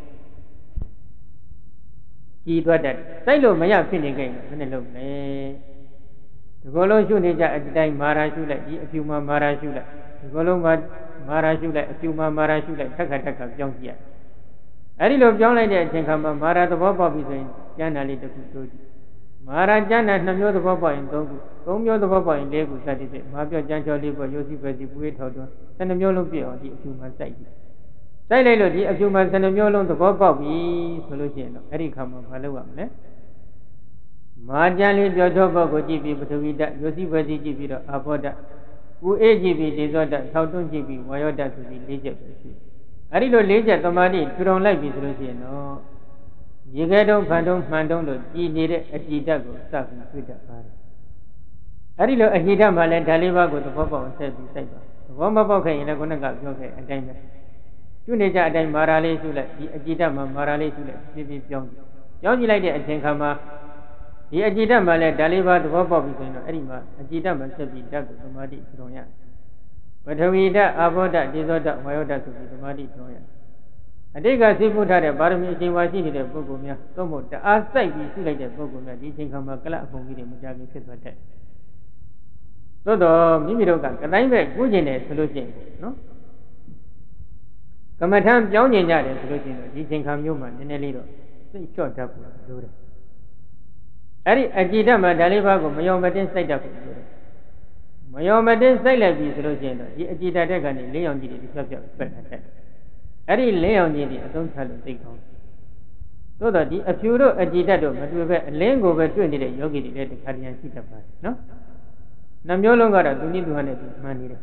ကြည်သွားတတ်စိုက်လို့မရဖြစ်နေကြရင်ဘယ်နဲ့လုပ်လဲဒီကောလုံးရှုနေကြအတိုင်းမာရာရှုလိုက်ဒီအဖြူမှာမာရာရှုလိုက်ဒီကောလုံးမှာမာရာရှုလိုက်အဖြူမှာမာရာရှုလိုက်ထက်ခါထက်ခါပြောင်းကြည့်ရအဲ့ဒီလိုပြောင်းလိုက်တဲ့အချိန်ခါမှာမာရာသဘောပေါက်ပြီဆိုရင်ကျမ်းနာလေးတစ်ခုတို့ကြည့်မာရာကျမ်းနာနှစ်မျိုးသဘောပေါက်ရင်သုံးခုသုံးမျိုးသဘောပေါက်ရင်လေးခုစသည်ဖြင့်မာပြောကျမ်းချောလေးပေါ့ရိုးစီပဲစီပူရေးထောက်တွန်းဆယ်နှမျိုးလုံးပြည့်အောင်ဒီအဖြူမှာစိုက်ကြည့်စိုက်လိုက်လို့ဒီအဖြူမှာဆယ်နှမျိုးလုံးသဘောပေါက်ပြီဆိုလို့ရှိရင်တော့အဲ့ဒီခါမှာမလုပ်ရမလဲမာကျမ်းလေးပြောချောပေါက်ကိုကြည့်ပြီးပထဝီဓာတ်ရိုးစီပဲစီကြည့်ပြီးတော့အာဘောဓာတ်ပူအေးကြည့်ပြီးဒေဇောဓာတ်ထောက်တွန်းကြည့်ပြီးဝါယောဓာတ်ဆိုပြီးလေးချက်ပဲရှိအဲ့ဒီလိုလေးချက်သမာဓိထူထောင်လိုက်ပြီဆိုလို့ရှိရင်တော့ရေခဲတုံးဖန်တုံးမှန်တုံးလို့ကြည်နေတဲ့အကြည်ဓာတ်ကိုစပြီးတွေ့တတ်ပါတယ်အဲ့ဒီလိုအကြည်ဓာတ်မှလည်းဓာတ်လေးပါးကိုသဘောပေါက်ဆက်ပြီးစိုက်ပါသဘောမပေါက်ခဲ့ရင်လည်းခုနကပြောခဲ့အတိုင်းပဲကျွနေကြအတိုင်းမာရာလေးရှုလိုက်ဒီအကြည်ဓာတ်မှာမာရာလေးရှုလိုက်ပြပြပြောင်းကြည့်ပြောင်းကြည့်လိုက်တဲ့အချိန်ခါမှာဒီအကြည်ဓာတ်မှလည်းဓာတ်လေးပါးသဘောပေါက်ပြီဆိုရင်တော့အဲ့ဒီမှာအကြည်ဓာတ်မှာဆက်ပြီးဓာတ်ကိုသမာဓိထူထောင်ရပထဝီဓာတ်အာဘောဓာတ်ဒေဇောဓာတ်ဝါယောဓာတ်ဆိုပြီးသမာဓိထောင်းရအတိတ်ကစိတ်ပုထားတဲ့ပါရမီအချိန်ဝါရှိနေတဲ့ပုဂ္ဂိုလ်များသို့မဟုတ်တအားစိုက်ပြီးရှိလိုက်တဲ့ပုဂ္ဂိုလ်များဒီအချိန်ခါမှာကလပ်အပုံကြီးတွေမကြခင်ဖြစ်သွားတဲ့သို့တော့မိမိတို့ကကတိုင်းပဲကိုးကျင်တယ်ဆိုလို့ရှိရင်နော်ကမ္မထံပြောင်းကျင်ကြတယ်ဆိုလို့ရှိရင်တော့ဒီအချိန်ခါမျိုးမှာနည်းနည်းလေးတော့စိတ်လျှော့တတ်ဖို့လိုတယ်အဲ့ဒီအကြည်ဓာတ်မှာဒါလေးပါးကိုမယောမတင်စိုက်တတ်ဖို့လိုတယ်မယောမတင်စိုက်လိုက်ပြီဆိုလို့ရှိရင်တော့ဒီအကြည်ဓာတ်တဲ့ကနေလင်းအောင်ကြည့်တယ်ဒီဖြတ်ဖြတ်ပက်တတ်တယ်အဲ့ဒီလင်းအောင်ကြီးဒီအသုံးချလို့သိကောင်းသို့တော့ဒီအဖြူတို့အကြည်ဓာတ်တို့မတွေ့ပဲအလင်းကိုပဲတွေ့နေတဲ့ယောဂီတွေလည်းတခါတည်းရှိတတ်ပါတယ်နော်နှမျိုးလုံးကတော့သူနည်းသူဟန်နဲ့သူမှန်နေတယ်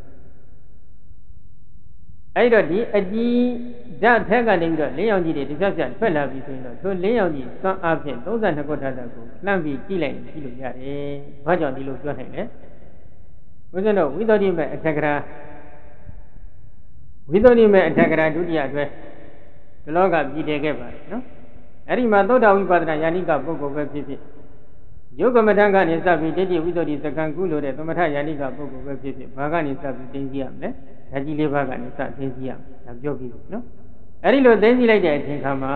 အဲ့တော့ဒီအကြည်ဓာတ်ထက်ကနေပြီးတော့လင်းအောင်ကြီးတွေဒီဖြတ်ဖြတ်ထွက်လာပြီဆိုရင်တော့သူလင်းအောင်ကြီးစွမ်းအားဖြင့်သုံးဆနှစ်ခုထပ်တာကိုလှမ်းပြီးကြည့်လိုက်ကြည့်လို့ရတယ်ဘာကြောင့်ဒီလိုပြောနိုင်လဲဘုရားတို့ဝိသုဒ္ဓိမေအထက်ကရာဝိသုဒ္ဓိမေအထက်ကရာဒုတိယအတွက်ဒီလောကပြည်တည်ခဲ့ပါတယ်နော်အဲ့ဒီမှာသုဒ္ဓဝိပဿနာယာနိကပုဂ္ဂိုလ်ပဲဖြစ်ဖြစ်ယုတ်ကမထံကနေစပြီးဒိဋ္ဌိဝိသုဒ္ဓိစကံကုလို့တဲ့သမထယာနိကပုဂ္ဂိုလ်ပဲဖြစ်ဖြစ်ဘာကနေစပြီးသိသိရမလဲဓာကြီးလေးပါးကနေစသိသိရဒါပြောပြီးပြီနော်အဲ့ဒီလိုသိသိလိုက်တဲ့အချိန်ခါမှာ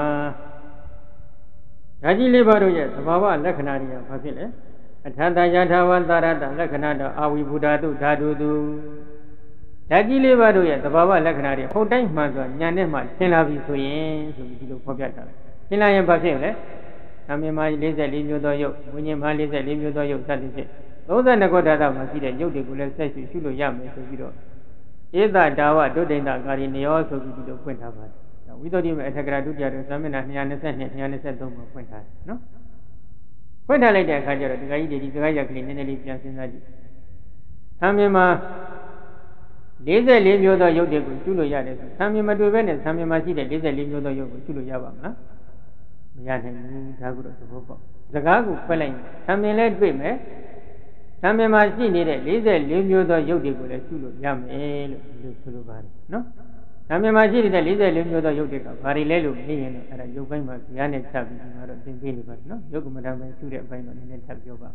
ဓာကြီးလေးပါးတို့ရဲ့သဘာဝလက္ခဏာတွေကဘာဖြစ်လဲအထာတယထာဝံသာရတလက္ခဏာတော့အာဝိဘုဒ္ဓတုဓာတုတုဓာကြီးလေးပါးတို့ရဲ့သဘာဝလက္ခဏာတွေဟုတ်တိုင်းမှန်ဆိုညာနဲ့မှရှင်းလာပြီဆိုရင်ဆိုပြီးဒီလိုဖော်ပြတာရှင်းလာရင်ဘာဖြစ်လဲအမြင်မှာ၄၄မျိုးသောယုတ်ဝိညာဉ်မှာ၄၄မျိုးသောယုတ်စသဖြင့်သုံးဆနှစ်ခုဓာတ်မှာရှိတဲ့ယုတ်တွေကိုလည်းဆက်ရှုရှုလို့ရမယ်ဆိုပြီးတော့ဧတဒါဝဒုဒ္ဒိန္တကာရီနယောဆိုပြီးဒီလိုဖွင့်ထားပါတယ်ဝိသုဒ္ဓိမေအထက်ကရာဒုတိယတွင်သမဏ၂၂၂ ၂၂၃မှာဖွင့်ထားတယ်နော်ဖွင့်ထားလိုက်တဲ့အခါကျတော့ဒီကကြီးဒီစကားရကလေးနည်းနည်းလေးပြန်စဉ်းစားကြည့်သံမြင်မှာ၄၄မျိုးသောယုတ်တွေကိုရှုလို့ရတယ်ဆိုသံမြင်မတွေ့ဘဲနဲ့သံမြင်မှာရှိတဲ့၄၄မျိုးသောယုတ်ကိုရှုလို့ရပါမလားမရနိုင်ဘူးဒါကတော့သဘောပေါက်စကားကိုဖွင့်လိုက်သံမြင်လည်းတွေ့မယ်သံမြင်မှာရှိနေတဲ့၄၄မျိုးသောယုတ်တွေကိုလည်းရှုလို့ရမယ်လို့ဒီလိုဆိုလိုပါတယ်နော်သံမြင်မှာရှိနေတဲ့၄၄မျိုးသောယုတ်တွေကဘာတွေလဲလို့မေးရင်တော့အဲ့ဒါယုတ်ပိုင်းမှာဇာတ်နဲ့ချက်ပြီးဒီမှာတော့သင်ပေးနေပါတယ်နော်ယုတ်ကမ္မဋ္ဌာန်းပိုင်းရှုတဲ့အပိုင်းတော့နည်းနည်းထပ်ပြောပါ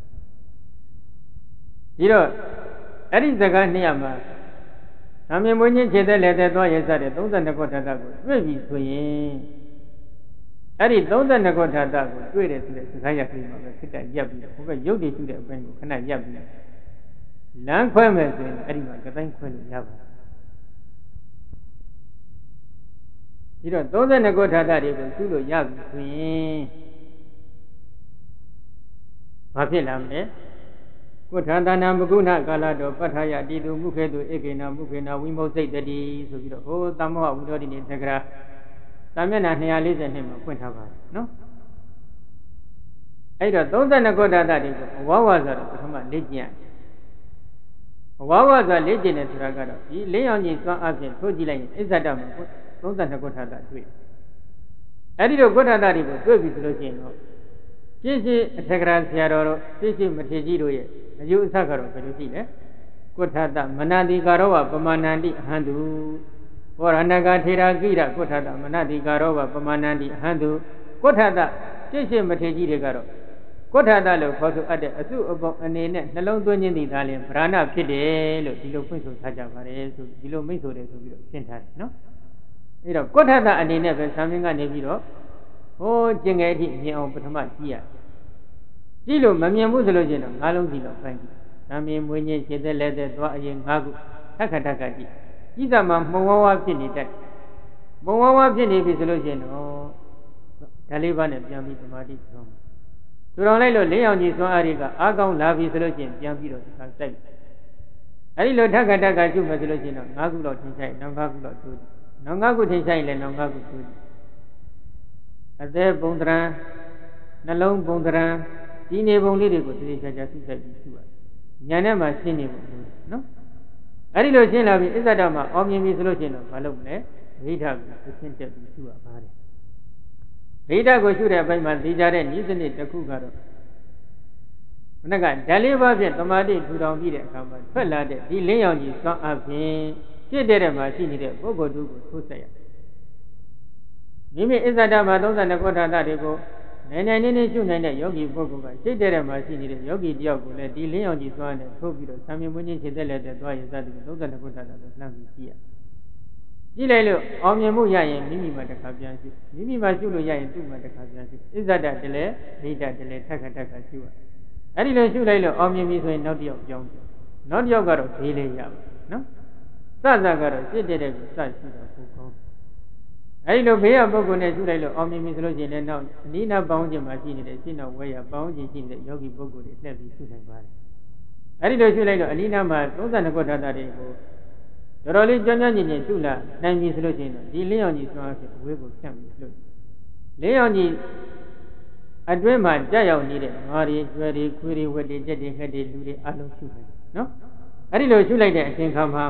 ဒီတော့အဲ့ဒီစကားနှစ်ရမှာသံမြင်မွေးခြင်းခြေသက်လက်သက်သွားရစတဲ့သုံးဆနှစ်ခုဓာတ်ကိုတွေ့ပြီဆိုရင်အဲ့ဒီသုံးဆနှစ်ခုဓာတ်ကိုတွေ့တယ်ဆိုတဲ့စကားရကလေးမှာပဲခစ်တက်ရပ်ပြီးဟိုဘက်ရုပ်တည်ရှုတဲ့အပိုင်းကိုခဏရပ်ပြီးလမ်းခွဲမယ်ဆိုရင်အဲ့ဒီမှာကတိုင်းခွဲလို့ရပါတယ်ဒီတော့သုံးဆနှစ်ခုဓာတ်တွေကိုရှုလို့ရပြီဆိုရင်ဘာဖြစ်လာမလဲကုဋ္ဌာတနာမကုဏကာလတော်ပဋ္ဌာယတိတုမုခေတုဧကေနမုခေနဝိမုတ်စိတ်တတိဆိုပြီးတော့ဟိုသမ္မောဟဝိသောတိနေသက္ကရာသာမျက်နှာ၂၄၂မှာဖွင့်ထားပါတယ်နော်အဲ့တော့သုံးဆနှစ်ခုဓာတ်တွေကိုအဝါဝါဆိုတော့ပထမလေ့ကျင့်အဝါဝါဆိုလေ့ကျင့်တယ်ဆိုတာကတော့ဒီလင်းအောင်ကြီးစွမ်းအပြင်ထိုးကြည့်လိုက်ရင်အစ္ဆဒမှာသုံးဆနှစ်ခုဓာတ်တွေ့အဲ့ဒီတော့ခုဓာတ်တွေကိုတွေ့ပြီဆိုလို့ရှိရင်တော့ပြည့်စုံအထက်ကရာဆရာတော်တို့ပြည့်စုံမထေကြီးတို့ရဲ့အယူအဆကတော့ဘယ်လိုရှိလဲကုဋ္ဌတမနတိကာရောဝပမာဏန္တိအဟံတုဟောရဏဂထေရကိရကုဋ္ဌတမနတိကာရောဝပမာဏန္တိအဟံတုကုဋ္ဌတပြည့်စုံမထေကြီးတွေကတော့ကုဋ္ဌတလို့ခေါ်ဆိုအပ်တဲ့အစုအပေါင်းအနေနဲ့နှလုံးသွင်းခြင်းသည်သာလျှင်ဗราဏဖြစ်တယ်လို့ဒီလိုဖွင့်ဆိုထားကြပါတယ်ဆိုဒီလိုမိတ်ဆိုတယ်ဆိုပြီးတော့ရှင်းထားတယ်နော်အဲ့တော့ကုဋ္ဌတအနေနဲ့ပဲသံဃာကနေပြီးတော့ဟိုကျင်ငယ်အထိမြင်အောင်ပထမကြည့်ရကြည့်လို့မမြင်ဘူးဆိုလို့ချင်းတော့ငါးလုံးကြည့်တော့ဖိုင်းကြည့်သံမြင်မွေးခြင်းခြေသက်လက်သက်သွားအရင်ငါးခုထက်ခါထက်ခါကြည့်ကြည့်တာမှမှုံဝါးဝါးဖြစ်နေတတ်မှုံဝါးဝါးဖြစ်နေပြီဆိုလို့ချင်းတော့ဒါလေးပါးနဲ့ပြန်ပြီးသမာဓိဆုံးထူထောင်လိုက်လို့လင်းအောင်ကြီးစွမ်းအားတွေကအားကောင်းလာပြီဆိုလို့ချင်းပြန်ပြီးတော့ဒီကစိုက်အဲ့ဒီလိုထက်ခါထက်ခါရှုမယ်ဆိုလို့ချင်းတော့ငါးခုလောက်ထင်ဆိုင်နောက်ငါးခုလောက်ထိုးနောက်ငါးခုထင်ဆိုင်လဲနောက်ငါးခုထိုးအသက်ပုံတရံနှလုံးပုံတရံဒီနေပုံလေးတွေကိုသိချာချာသိစိုက်ပြီးရှုရတယ်ဉာဏ်နဲ့မှရှင်းနေဖို့လို့နော်အဲ့ဒီလိုရှင်းလာပြီးအစ္ဆဒမှာအောင်မြင်ပြီဆိုလို့ရှိရင်တော့မလုပ်မလဲဒိဋ္ဌကိုရှင်းတက်ပြီးရှုရပါတယ်ဒိဋ္ဌကိုရှုတဲ့အပိုင်းမှာသိကြတဲ့ဤစနစ်တစ်ခုကတော့ခဏကဓာလေးပါးဖြင့်သမာဓိထူထောင်ပြီးတဲ့အခါမှာထွက်လာတဲ့ဒီလင်းရောင်ကြီးစွမ်းအပ်ဖြင့်ဖြစ်တဲ့မှာရှိနေတဲ့ပုဂ္ဂိုလ်တို့ကိုထိုးဆက်ရမိမိအစ္ဆဒမှာသုံးဆနှစ်ခုဓာတ်တွေကိုနိုင်နိုင်နေနေရှုနိုင်တဲ့ယောဂီပုဂ္ဂိုလ်ကစိတ်တည်းမှာရှိနေတဲ့ယောဂီတယောက်ကိုလည်းဒီလင်းအောင်ကြီးသွားတယ်ထိုးပြီးတော့ဆံမြင်မွင်းချင်းခြေသက်လက်တဲ့သွားရစသည်သုံးသခုထတာဆိုလှမ်းပြီးကြည့်ရကြည့်လိုက်လို့အောင်မြင်မှုရရင်မိမိမှာတစ်ခါပြန်ရှုမိမိမှာရှုလို့ရရင်သူ့မှာတစ်ခါပြန်ရှုဣဇဒတလဲဒိဋ္ဌတလဲထက်ခါထက်ခါရှုရအဲ့ဒီလိုရှုလိုက်လို့အောင်မြင်ပြီဆိုရင်နောက်တစ်ယောက်ပြောင်းတယ်နောက်တစ်ယောက်ကတော့ဘေးလေးရပါနော်စစကတော့စိတ်တည်းတဲ့ကိုစရှုတာကိုကောင်းအဲဒီလိုဘေးရပုဂ္ဂိုလ်နဲ့ရှုလိုက်လို့အောင်မြင်ပြီဆိုလို့ရှိရင်လည်းနောက်အနိနာပေါင်းခြင်းမှာရှိနေတဲ့ရှင်းတော်ဝဲရပေါင်းခြင်းရှိနေတဲ့ယောဂီပုဂ္ဂိုလ်တွေလက်ပြီးရှုနိုင်ပါတယ်အဲဒီလိုရှုလိုက်လို့အနိနာမှာသုံးသခုထတာတွေကိုတော်တော်လေးကြွမ်းကြမ်းကျင်ကျင်ရှုလာနိုင်ပြီဆိုလို့ရှိရင်တော့ဒီလင်းအောင်ကြီးသွားဖြစ်အဝေးကိုဖြတ်ပြီးလို့လင်းအောင်ကြီးအတွင်းမှာကြက်ရောက်နေတဲ့ငါးတွေကျွဲတွေခွေးတွေဝက်တွေကြက်တွေခက်တွေလူတွေအလုံးရှုနိုင်နော်အဲဒီလိုရှုလိုက်တဲ့အချိန်ခါမှာ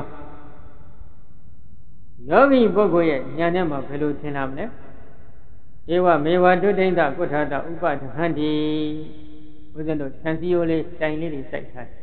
ယောဂီပုဂ္ဂိုလ်ရဲ့ဉာဏ်နဲ့မှဘယ်လိုထင်လာမလဲဧဝမေဝတုဋ္ဌိတကုဋ္ဌတဥပဒဟန္တိဘုရားတို့ခြံစည်းရိုးလေးတိုင်လေးတွေစိုက်ထားတယ်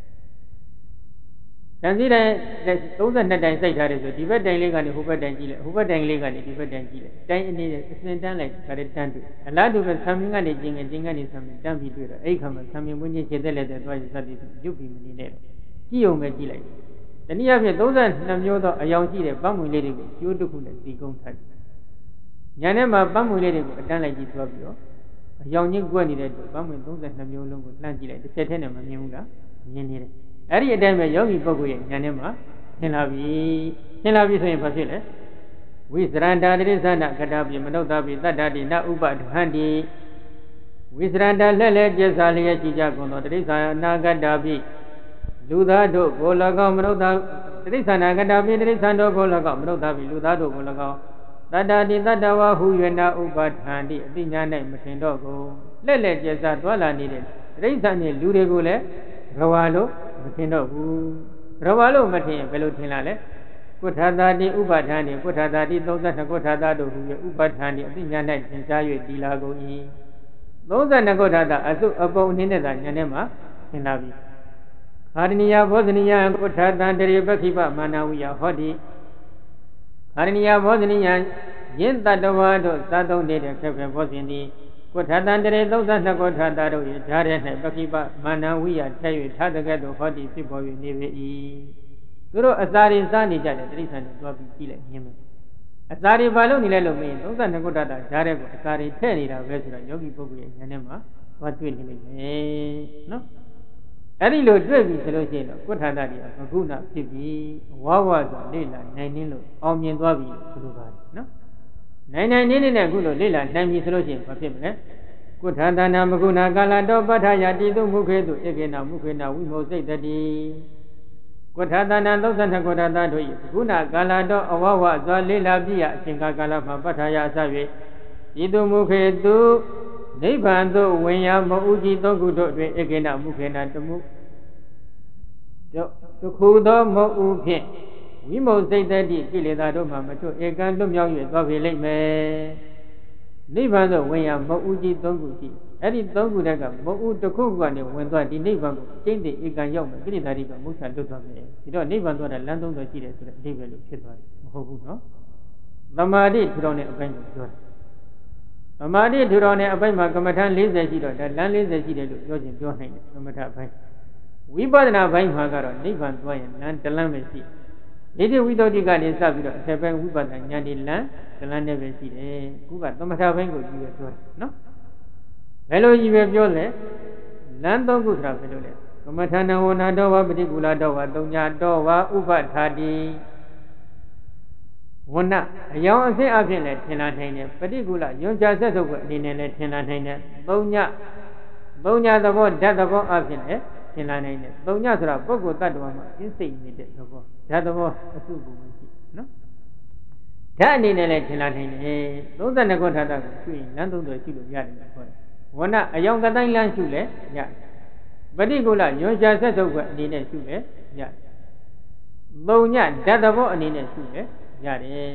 ခြံစည်းတိုင်သုံးဆယ်နှစ်တိုင်စိုက်ထားတယ်ဆိုဒီဘက်တိုင်လေးကနေဟိုဘက်တိုင်ကြည့်လိုက်ဟိုဘက်တိုင်လေးကနေဒီဘက်တိုင်ကြည့်လိုက်တိုင်အနေနဲ့အစဉ်တန်းလိုက်ဒါလည်းတန်းတွေ့အလားတူပဲဆံမြင်ကနေကျင်ငယ်ကျင်ကနေဆံမြင်တန်းပြီးတွေ့တော့အဲ့ခါမှာဆံမြင်ဝင်းချင်းခြေသက်လက်သက်သွားရစသည်ရုပ်ပြီးမနေနဲ့တော့ကြည့်ုံပဲကြည့်လိုက်တနည်းအားဖြင့်သုံးဆယ်နှစ်မျိုးသောအယောင်ရှိတဲ့ပန်းမွေလေးတွေကိုကျိုးတစ်ခုနဲ့စီကုန်းထားတယ်။ညာထဲမှာပန်းမွေလေးတွေကိုအတန်းလိုက်ကြည့်သွားပြီးတော့အယောင်ချင်းကွက်နေတဲ့အတွက်ပန်းမွေသုံးဆယ်နှစ်မျိုးလုံးကိုလှမ်းကြည့်လိုက်တစ်ချက်တည်းနဲ့မမြင်ဘူးလားမြင်နေတယ်။အဲ့ဒီအတိုင်းပဲယောဂီပုဂ္ဂိုလ်ရဲ့ညာထဲမှာသင်လာပြီ။သင်လာပြီဆိုရင်ဘာဖြစ်လဲ။ဝိသရန္တာတိသနာကတာပိမနုဿာပိတတ္တတိနဥပဒဟန္တိဝိသရန္တာလက်လက်ကျက်စားလျက်ရှိကြကုန်သောတိစ္ဆာနာကတာပိလူသားတို့ကို၎င်းမနုဿာတိစ္ဆာနာကတာပိတိစ္ဆာတို့ကို၎င်းမနုဿာပိလူသားတို့ကို၎င်းတတ္တတိတတ္တဝါဟု၍နာဥပဒဟန္တိအတိညာ၌မထင်တော့ကိုလက်လက်ကျက်စားသွားလာနေတဲ့တိစ္ဆာနဲ့လူတွေကိုလည်းရဝါလို့မထင်တော့ဘူးရဝါလို့မထင်ရင်ဘယ်လိုထင်လာလဲကုဋ္ဌတာတိဥပဒဟန္တိကုဋ္ဌတာတိသုံးဆယ်နှစ်ကုဋ္ဌတာတို့ဟု၍ဥပဒဟန္တိအတိညာ၌ထင်ရှား၍ဒီလာကုန်၏သုံးဆယ်နှစ်ကုဋ္ဌတာအစုအပုံအနည်းနဲ့သာဉာဏ်ထဲမှာထင်လာပြီခာရဏီယဘောဇနိယကုဋ္ဌတံတရေပခိပမာနဝိယဟောတိခာရဏီယဘောဇနိယယင်းတတ္တဝါတို့သာသုံးနေတဲ့ခက်ခဲဘောဇင်သည်ကုဋ္ဌတံတရေသုံးဆယ်နှစ်ကုဋ္ဌတာတို့၏ဓာရဲ၌ပခိပမာနဝိယထဲ၍ထားတဲ့ကဲ့သို့ဟောတိဖြစ်ပေါ်၍နေပေ၏သူတို့အစာရင်းစားနေကြတဲ့တိရစ္ဆာန်တွေတွားပြီးကြည့်လိုက်မြင်မယ်အစာရင်းဘာလို့နေလဲလို့မေးရင်သုံးဆယ်နှစ်ကုဋ္ဌတာဓာရဲကိုအစာရင်းထည့်နေတာပဲဆိုတော့ယောဂီပုဂ္ဂိုလ်ရဲ့ဉာဏ်ထဲမှာသွားတွေ့နေလိမ့်မယ်နော်အဲ့ဒီလိုတွေ့ပြီဆိုလို့ရှိရင်တော့ကုဋ္ဌတာတွေမကုဏဖြစ်ပြီးဝါဝါဆိုလေ့လာနိုင်နေလို့အောင်မြင်သွားပြီဆိုလိုပါတယ်နော်နိုင်နိုင်နေနေနဲ့အခုလိုလေ့လာနိုင်ပြီဆိုလို့ရှိရင်ဘာဖြစ်မလဲကုဋ္ဌတာနာမကုဏကာလတောပဋ္ဌာယတိတုမုခေတုဧကေနမုခေနဝိမောစိတ်တတိကုဋ္ဌတာနာသုံးဆယ်နှစ်ကုဋ္ဌတာတို့၏ကုဏကာလတောအဝဝစွာလေ့လာပြည့်ရအရှင်ကာလမှာပဋ္ဌာယအစ၍တိတုမုခေတုနိဗ္ဗာန်သို့ဝင်ရမဥကြီးသုံးခုတို့တွင်ဧကေနမုခေနတမှုတခုသောမဥဖြင့်ဝိမုစိတ်တတိကိလေသာတို့မှမထွတ်ဧကံလွတ်မြောက်၍သွားပြီလိမ့်မယ်နိဗ္ဗာန်သို့ဝင်ရမဥကြီးသုံးခုရှိအဲ့ဒီသုံးခုတည်းကမဥတစ်ခုကနေဝင်သွားဒီနိဗ္ဗာန်ကိုကျင့်တဲ့ဧကံရောက်မယ်ကိလေသာတွေကမုစ္ဆာလွတ်သွားမယ်ဒီတော့နိဗ္ဗာန်သွားတဲ့လမ်းသုံးတော်ရှိတယ်ဆိုတဲ့အဓိပ္ပာယ်လို့ဖြစ်သွားတယ်မဟုတ်ဘူးနော်သမာဓိထူထောင်တဲ့အပိုင်းကိုပြောတယ်သမာဓိထူထောင်တဲ့အပိုင်းမှာကမ္မထန်၄၀ရှိတော့ဒါလမ်း၄၀ရှိတယ်လို့ပြောခြင်းပြောနိုင်တယ်ကမ္မထအပိုင်းဝိပဿနာဘိုင်းမှာကတော့နိဗ္ဗာန်သွားရင်လမ်းတလမ်းပဲရှိဒိဋ္ဌိဝိသုဒ္ဓိကနေစပြီးတော့အထက်ပိုင်းဝိပဿနာဉာဏ်ဒီလမ်းတလမ်းနဲ့ပဲရှိတယ်ခုကသမထဘိုင်းကိုကြည့်ရပြောတယ်နော်ဘယ်လိုကြီးပဲပြောလဲလမ်းသုံးခုဆိုတာဘယ်လိုလဲကမ္မထာနဝနာတော်ဝပฏิကူလာတော်ဝသုံးညာတော်ဝဥပထာတိဝဏအယောင်အဆင့်အဖြစ်လည်းထင်လာနိုင်တယ်ပฏิကူလယွန်ချဆက်ထုတ်ကအနေနဲ့လည်းထင်လာနိုင်တယ်သုံးညသုံးညသဘောဓာတ်သဘောအဖြစ်လည်းထင်လာနိုင်တယ်သုံးညဆိုတာပုဂ္ဂိုလ်တ attva မှာအင်းစိတ်နေတဲ့သဘောဓာတ်သဘောအစုပုံမရှိနော်ဓာတ်အနေနဲ့လည်းထင်လာနိုင်တယ်သုံးဆယ်နှစ်ခုထာတာကိုရှိရင်လမ်းသုံးတော်ရှိလို့ရတယ်လို့ခေါ်တယ်ဝဏအယောင်ကတိုင်းလမ်းရှိလဲရတယ်ပฏิကူလယွန်ချဆက်ထုတ်ကအနေနဲ့ရှိလဲရတယ်သုံးညဓာတ်သဘောအနေနဲ့ရှိလဲရတယ်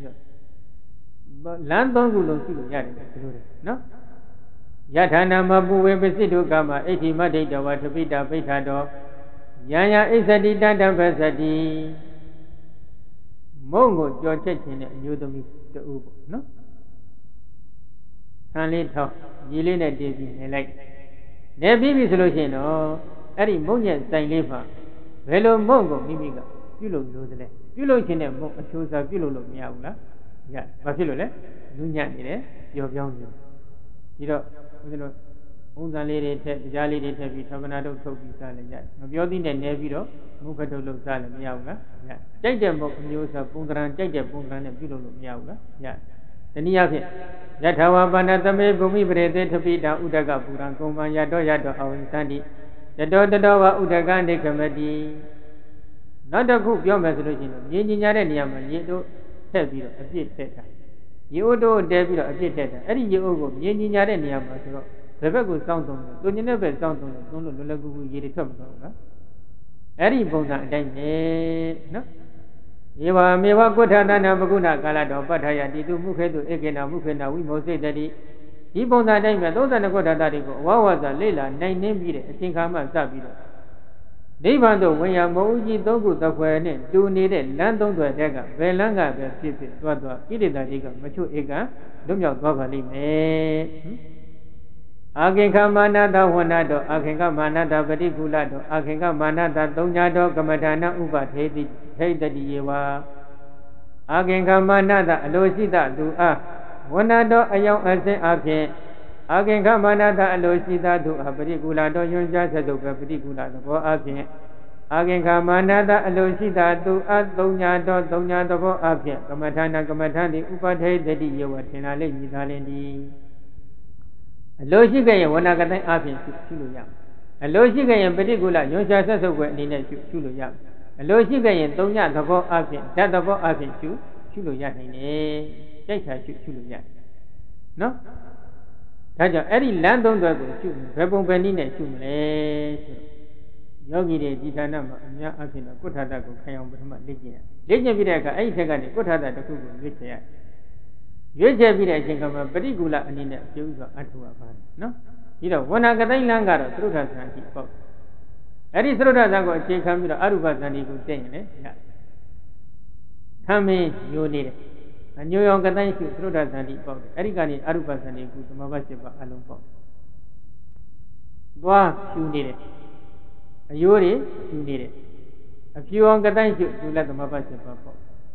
လမ်းသုံးခုလုံးရှိလို့ရတယ်ဒီလိုလေနော်ယထာနာမပုဝေပစိတုကမအိဋ္ဌိမဒိဋ္ဌဝါထပိတာပိဋ္ဌာတောယံယံဣစ္ဆတိတတံပသတိမုံကိုကြော်ချက်ခြင်းတဲ့အမျိုးသမီးတူပေါ့နော်ခံလေးထောက်ရေလေးနဲ့တည်ပြီးနေလိုက်နေပြီးပြီဆိုလို့ရှိရင်တော့အဲ့ဒီမုံညက်ဆိုင်လေးမှာဘယ်လိုမုံကိုမိမိကပြုလုပ်လို့သလဲပြုလုပ်ခြင်းနဲ့မုံအချိုးစားပြုလုပ်လို့မရဘူးလားရဘာဖြစ်လို့လဲနူးညံ့နေတယ်ပျော်ပြောင်းနေဒီတော့ဦးဇင်းတို့ဥစ္စာလေးတွေထက်ကြားလေးတွေထက်ပြီးသဗ္ဗနာတို့ထုတ်ပြီးစားလည်းရတယ်မပြောသည့်နဲ့နေပြီးတော့မုခထုတ်လို့စားလည်းမရဘူးလားရကြိုက်တဲ့မုံအမျိုးစားပုံသဏ္ဍာန်ကြိုက်တဲ့ပုံသဏ္ဍာန်နဲ့ပြုလုပ်လို့မရဘူးလားရတနည်းအားဖြင့်ယထာဝပါဏသမေဘုမိပရေသေထပိတာဥဒကပူရံကုံမံယတောယတောအဝိသန္တိယတောတတောဝဥဒကနေခမတိနောက်တစ်ခုပြောမယ်ဆိုလို့ရှိရင်မြေညီညာတဲ့နေရာမှာရေတို့ထည့်ပြီးတော့အပြစ်ထည့်တာရေအိုးတို့တဲပြီးတော့အပြစ်ထည့်တာအဲ့ဒီရေအိုးကိုမြေညီညာတဲ့နေရာမှာဆိုတော့ဘယ်ဘက်ကိုစောင့်သုံးလဲသူညနေဘက်စောင့်သုံးလို့သုံးလို့လွယ်လွယ်ကူကူရေတွေထွက်မသွားဘူးလားအဲ့ဒီပုံစံအတိုင်းပဲနော်ယေဝမေဝကုဋ္ဌာနာပကုဏကာလတော်ပဋ္ဌာယတိတုမုခေတုဧကေနမုခေနဝိမောစေတတိဒီပုံစံတိုင်းပဲသုံးဆယ်နှစ်ကုဋ္ဌာတာတွေကိုအဝဝဇာလေ့လာနိုင်နှင်းပြီးတဲ့အချိန်ခါမှစပြီးတော့နိဗ္ဗာန်သို့ဝင်ရမုံကြီးသုံးခုတစ်ခွဲနဲ့တူနေတဲ့လမ်းသုံးသွယ်တဲ့ကဘယ်လမ်းကပဲဖြစ်ဖြစ်သွားသွားဣတိတာတွေကမချွတ်ဧကလွတ်မြောက်သွားပါလိမ့်မယ်အာခေခမာနတဝဏတောအာခေခမာနတပတိကုလတောအာခေခမာနတသုံးညာတောကမ္မထာနဥပထေတိထိတတိယေဝအာခေခမာနတအလိုရှိသသူအားဝဏတောအယောင်အစင်အဖြင့်အာခေခမာနတအလိုရှိသသူအားပတိကုလတောယွန်ကြဆက်တုပ်ပဲပတိကုလသဘောအဖြင့်အာခေခမာနတအလိုရှိသသူအားသုံးညာတောသုံးညာသဘောအဖြင့်ကမ္မထာနကမ္မထာတိဥပထေတတိယေဝထင်လာလိမ့်မည်သာလင်ဒီအလိုရှိခဲ့ရင်ဝဏကတိုင်းအပြင်ရှုလို့ရမယ်အလိုရှိခဲ့ရင်ပฏิကူလညွန်ရှာဆက်ဆုပ်ွယ်အနေနဲ့ရှုရှုလို့ရမယ်အလိုရှိခဲ့ရင်သုံးညသဘောအပြင်ဓာတ်သဘောအပြင်ရှုရှုလို့ရနိုင်တယ်ကြိုက်ချာရှုရှုလို့ရတယ်နော်ဒါကြောင့်အဲ့ဒီလမ်းသုံးသွယ်ကိုရှုဘယ်ပုံပဲနည်းနဲ့ရှုမလဲဆိုတော့ယောဂီတွေဒီဌာနမှာအများအပြင်တော့ကုဋ္ဌာတကိုခံအောင်ပထမလေ့ကျင့်ရလေ့ကျင့်ပြီးတဲ့အခါအဲ့ဒီထက်ကနေကုဋ္ဌာတတစ်ခုကိုလေ့ကျင့်ရရွေးချယ်ပြီးတဲ့အချိန်ကမှပฏิကူလအနေနဲ့ပြုစွာအထုပါပါတယ်နော်ဒီတော့ဝဏကတိုင်းလမ်းကတော့သရုဒ္ဓဇန်တိပေါ့အဲ့ဒီသရုဒ္ဓဇန်ကိုအခြေခံပြီးတော့အရူပဇန်တိကိုတက်ရင်လည်းရသံမင်းညိုနေတယ်အညိုရောင်ကတိုင်းရှုသရုဒ္ဓဇန်တိပေါ့တယ်အဲ့ဒီကနေအရူပဇန်တိကိုသမဘ၈ပါးအလုံးပေါ့သွားရှုနေတယ်အယိုးတွေရှုနေတယ်အဖြူအောင်ကတိုင်းရှုသူလည်းသမဘ၈ပါးပေါ့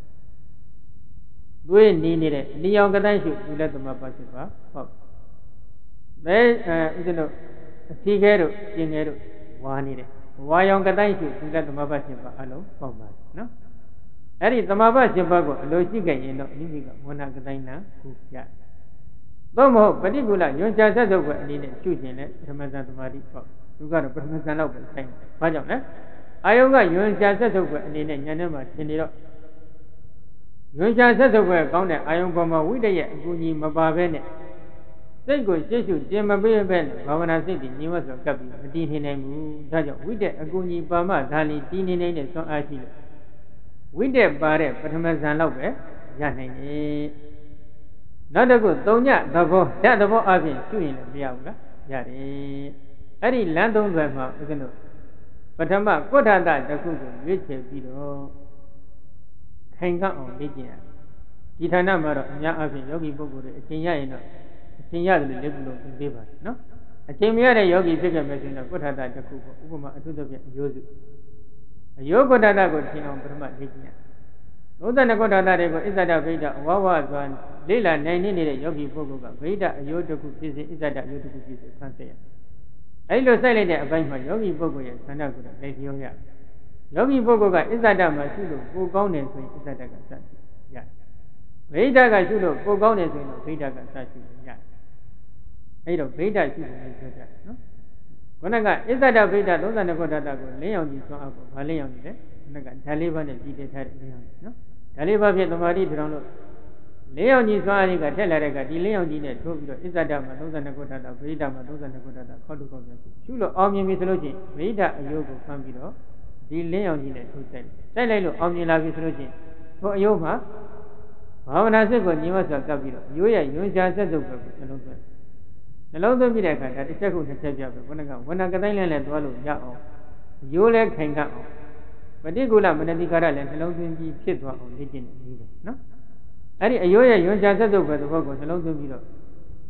သွေးနေနေတဲ့အနိယောင်ကတိုင်းရှုသူလည်းသမပတ်ဖြစ်ပါဟုတ်မဲအဲဥစ္စတို့အထီးခဲတို့ကျင်ခဲတို့ဝါနေတယ်ဝါယောင်ကတိုင်းရှုသူလည်းသမပတ်ဖြစ်ပါအလုံးပေါ့ပါနော်အဲ့ဒီသမပတ်ဖြစ်ပါကိုအလိုရှိခဲ့ရင်တော့အနိမိကဝဏကတိုင်းနာခုရသို့မဟုတ်ပฏิကူလညွန်ချဆက်စုပ်ပဲအနေနဲ့ရှုခြင်းနဲ့ပထမဇန်သမာဓိပေါ့သူကတော့ပထမဇန်တော့ပဲဆိုင်တယ်ဘာကြောင့်လဲအာယုံကညွန်ချဆက်စုပ်ပဲအနေနဲ့ညာထဲမှာသင်နေတော့ညွန်ရှာဆက်စုပ်ပဲကောင်းတဲ့အာယုံပေါ်မှာဝိတ္တရဲ့အကူအညီမပါဘဲနဲ့စိတ်ကိုရှေ့ရှုတင်မပေးဘဲနဲ့ဘာဝနာစိတ်ကြီးညီမဆိုကပ်ပြီးမတည်နေနိုင်ဘူးဒါကြောင့်ဝိတ္တအကူအညီပါမှဒါလီတည်နေနိုင်တဲ့ဆွမ်းအားရှိလို့ဝိတ္တပါတဲ့ပထမဇန်လောက်ပဲရနိုင်တယ်နောက်တစ်ခုသုံးညသဘောဓာတ်သဘောအပြင်ရှုရင်လည်းမရဘူးလားရတယ်အဲ့ဒီလမ်းသုံးဘက်မှာဦးဇင်းတို့ပထမကုဋ္ဌာတတစ်ခုကိုရွေးချယ်ပြီးတော့ခိုင်ကအောင်လေ့ကျင့်ရတယ်ဒီဌာနမှာတော့အများအားဖြင့်ယောဂီပုဂ္ဂိုလ်တွေအချိန်ရရင်တော့အချိန်ရတယ်လို့လက်ပြုလို့သင်ပေးပါတယ်နော်အချိန်မရတဲ့ယောဂီဖြစ်ခဲ့မယ်ဆိုရင်တော့ကုဋ္ဌာတတစ်ခုပေါ့ဥပမာအထုသဖြင့်အယိုးစုအယိုးကုဋ္ဌာတကိုသင်အောင်ပထမလေ့ကျင့်ရသုံးဆယ်နှစ်ကုဋ္ဌာတတွေကိုအစ္ဆဒဗိဒ္ဓဝဝစွာလေ့လာနိုင်နေတဲ့ယောဂီပုဂ္ဂိုလ်ကဗိဒ္ဓအယိုးတစ်ခုဖြစ်စေအစ္ဆဒအယိုးတစ်ခုဖြစ်စေဆန်းဆက်ရအဲဒီလိုစိုက်လိုက်တဲ့အပိုင်းမှာယောဂီပုဂ္ဂိုလ်ရဲ့ဆန္ဒကိုလည်းလက်ပြောရယောဂီပုဂ္ဂိုလ်ကအစ္ဆဒမှာရှုလို့ကိုကောင်းတယ်ဆိုရင်အစ္ဆဒကစရှုရဗိဒ္ဓကရှုလို့ကိုကောင်းတယ်ဆိုရင်တော့ဗိဒ္ဓကစရှုရအဲဒီတော့ဗိဒ္ဓရှုတယ်လို့ပြောကြနော်ခုနကအစ္ဆဒဗိဒ္ဓသုံးဆယ်နှစ်ခုဓာတ်ကိုလင်းအောင်ကြည့်ဆွမ်းအောင်ဗာလင်းအောင်ကြည့်တယ်ခုနကဓာတ်လေးပါးနဲ့ကြည့်တဲ့ထားတဲ့လင်းအောင်နော်ဓာတ်လေးပါးဖြင့်သမာဓိထထောင်လို့လင်းအောင်ကြည့်ဆွမ်းအားကထက်လာတဲ့ကဒီလင်းအောင်ကြည့်နဲ့ထိုးပြီးတော့အစ္ဆဒမှာသုံးဆယ်နှစ်ခုဓာတ်ဗိဒ္ဓမှာသုံးဆယ်နှစ်ခုဓာတ်ခေါက်တုခေါက်ပြန်ရှုရှုလို့အောင်မြင်ပြီဆိုလို့ချင်းဗိဒ္ဓအယုတ်ကိုဖမ်းပြီးတော့ဒီလင်းအောင်ကြီးနဲ့ထိုးတိုက်တိုက်လိုက်လို့အောင်မြင်လာပြီဆိုလို့ချင်းထိုအယုတ်မှာဘာဝနာစိတ်ကိုညီမစွာကပ်ပြီးတော့ရိုးရယွန်ရှာဆက်စုပ်ပဲနှလုံးသွင်းနှလုံးသွင်းပြီးတဲ့အခါဒါတစ်ချက်ခုနှစ်ချက်ပြပဲခုနကဝဏကတိုင်းလည်းလည်းသွားလို့ရအောင်ရိုးလဲခိုင်ကအောင်ပฏิကူလမနတိကာရလည်းနှလုံးသွင်းပြီးဖြစ်သွားအောင်လေ့ကျင့်နေတယ်နော်အဲ့ဒီအယိုးရဲ့ယွန်ရှာဆက်စုပ်ပဲသဘောကိုနှလုံးသွင်းပြီးတော့